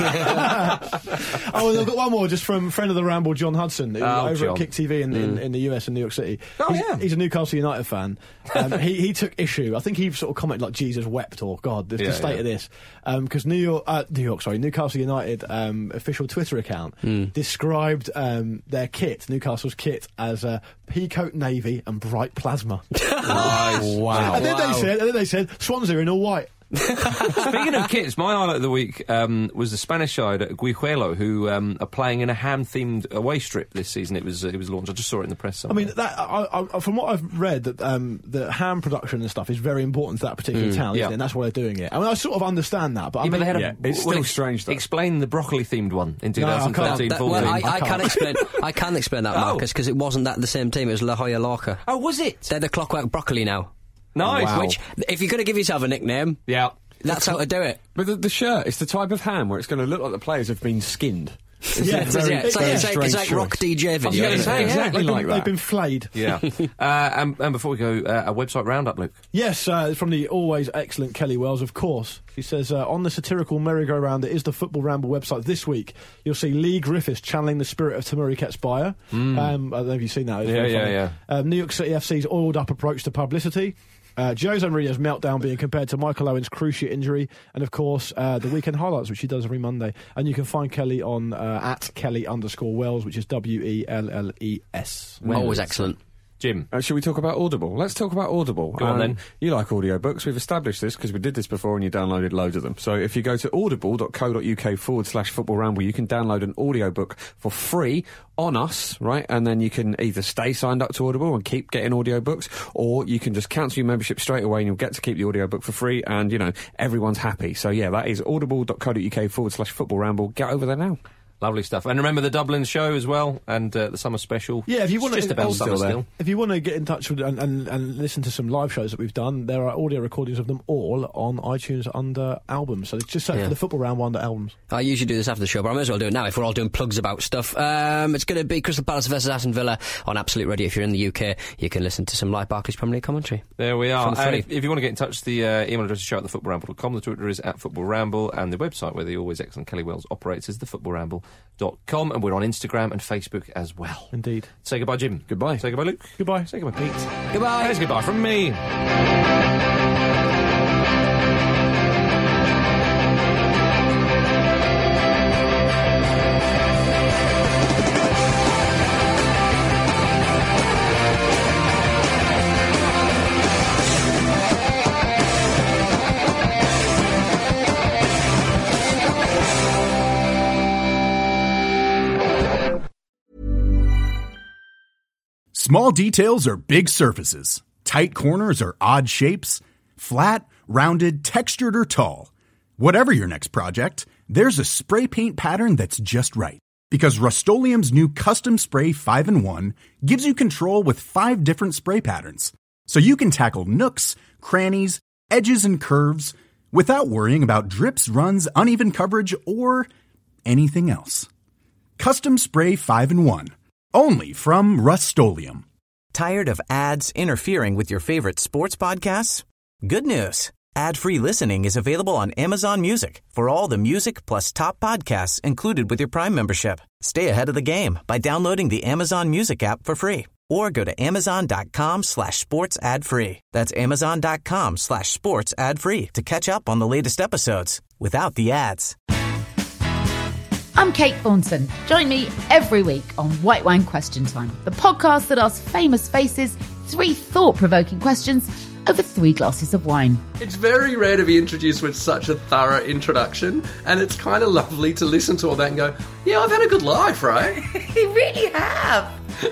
And I've got one more just from friend of the Ramble, John Hudson, over at Kick TV in the US in New York City. He's a Newcastle United fan. He took issue. I think he sort of commented like Jesus wept or God, the state of this. Because Newcastle United official Twitter account described their kit, Newcastle's kit, as peacoat navy and bright plasma. Nice. Wow. And then they said Swansea in all white. Speaking of kits, my highlight of the week was the Spanish side at Guijuelo, who are playing in a ham-themed away strip this season. It was launched. I just saw it in the press somewhere. I mean, that from what I've read, that the ham production and stuff is very important to that particular town, isn't it? And that's why they're doing it. I mean, I sort of understand that, but I mean, it's still strange. Though. Explain the broccoli-themed one in 2013-14. I can explain that, Marcus, because it wasn't that the same team. It was La Jolla Lorca. Oh, was it? They're the Clockwork Broccoli now. Nice. Wow. Which, if you're going to give yourself a nickname, that's how to do it. But the shirt, it's the type of ham where it's going to look like the players have been skinned. It's like rock DJ video. Exactly like that. They've been flayed. Yeah. And before we go, a website roundup, Luke. Yes, from the always excellent Kelly Wells, of course. She says, on the satirical merry-go-round that is the Football Ramble website this week, you'll see Lee Griffiths channeling the spirit of Tamuri Ketspire. I don't know if you've seen that. New York City FC's oiled up approach to publicity. Jose Mourinho's meltdown being compared to Michael Owen's cruciate injury, and of course the weekend highlights, which he does every Monday. And you can find Kelly on at Kelly_Wells, which is WELLES. Always excellent. Jim. Should we talk about Audible? Let's talk about Audible. Go on then. You like audiobooks. We've established this because we did this before and you downloaded loads of them. So if you go to audible.co.uk/football ramble, you can download an audiobook for free on us, right? And then you can either stay signed up to Audible and keep getting audiobooks, or you can just cancel your membership straight away and you'll get to keep the audiobook for free, and, you know, everyone's happy. So yeah, that is audible.co.uk/football ramble. Get over there now. Lovely stuff. And remember the Dublin show as well, and the summer special. Yeah, if you want just about summer still. If you want to get in touch with and listen to some live shows that we've done, there are audio recordings of them all on iTunes under albums. So it's just search for the Football Ramble under albums. I usually do this after the show, but I might as well do it now if we're all doing plugs about stuff. It's going to be Crystal Palace versus Aston Villa on Absolute Radio. If you're in the UK, you can listen to some live Barclays Premier League commentary. There we are. And if you want to get in touch, the email address is show@thefootballramble.com. The Twitter is @footballramble, and the website where the always excellent Kelly Wells operates is thefootballramble.com. And we're on Instagram and Facebook as well. Indeed. Say goodbye, Jim. Goodbye. Say goodbye, Luke. Goodbye. Say goodbye, Pete. Goodbye. There's goodbye from me. Small details are big surfaces. Tight corners are odd shapes. Flat, rounded, textured, or tall. Whatever your next project, there's a spray paint pattern that's just right. Because Rust-Oleum's new Custom Spray 5-in-1 gives you control with 5 different spray patterns. So you can tackle nooks, crannies, edges, and curves without worrying about drips, runs, uneven coverage, or anything else. Custom Spray 5-in-1. Only from Rust-Oleum. Tired of ads interfering with your favorite sports podcasts? Good news. Ad-free listening is available on Amazon Music for all the music plus top podcasts included with your Prime membership. Stay ahead of the game by downloading the Amazon Music app for free, or go to amazon.com/sports ad free. That's amazon.com/sports ad free to catch up on the latest episodes without the ads. I'm Kate Thornton. Join me every week on White Wine Question Time, the podcast that asks famous faces 3 thought-provoking questions over 3 glasses of wine. It's very rare to be introduced with such a thorough introduction, and it's kind of lovely to listen to all that and go, yeah, I've had a good life, right? You really have.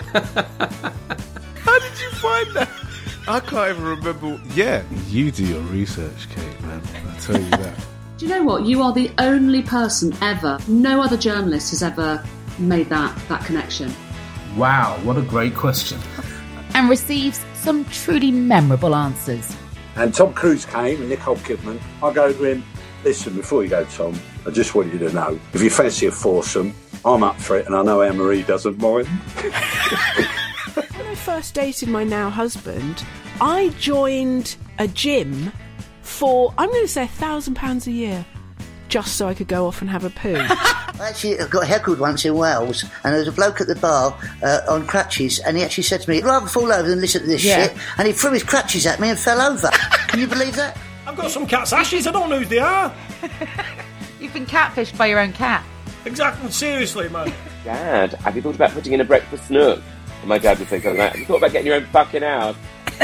How did you find that? I can't even remember. Yeah, you do your research, Kate, man. I'll tell you that. Do you know what? You are the only person ever, no other journalist has ever made that connection. Wow, what a great question. And receives some truly memorable answers. And Tom Cruise came and Nicole Kidman. I go to him, listen, before you go, Tom, I just want you to know, if you fancy a foursome, I'm up for it, and I know Anne-Marie doesn't mind. When I first dated my now husband, I joined a gym for, I'm going to say, £1,000 a year, just so I could go off and have a poo. I actually got heckled once in Wales, and there was a bloke at the bar on crutches, and he actually said to me, I'd rather fall over than listen to this shit, and he threw his crutches at me and fell over. Can you believe that? I've got some cat's ashes, I don't know who they are. You've been catfished by your own cat. Exactly, seriously, man. Dad, have you thought about putting in a breakfast nook? And my dad would say something like that. Have you thought about getting your own fucking house?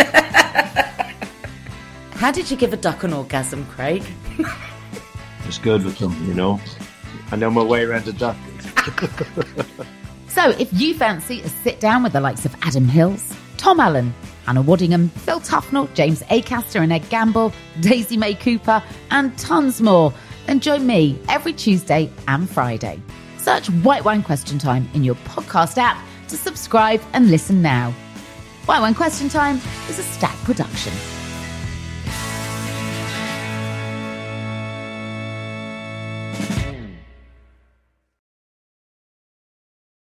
How did you give a duck an orgasm, Craig? Just good with them, you know. I know my way around a duck. So if you fancy a sit down with the likes of Adam Hills, Tom Allen, Hannah Waddingham, Phil Tufnell, James Acaster and Ed Gamble, Daisy May Cooper, and tons more, then join me every Tuesday and Friday. Search White Wine Question Time in your podcast app to subscribe and listen now. White Wine Question Time is a Stack production.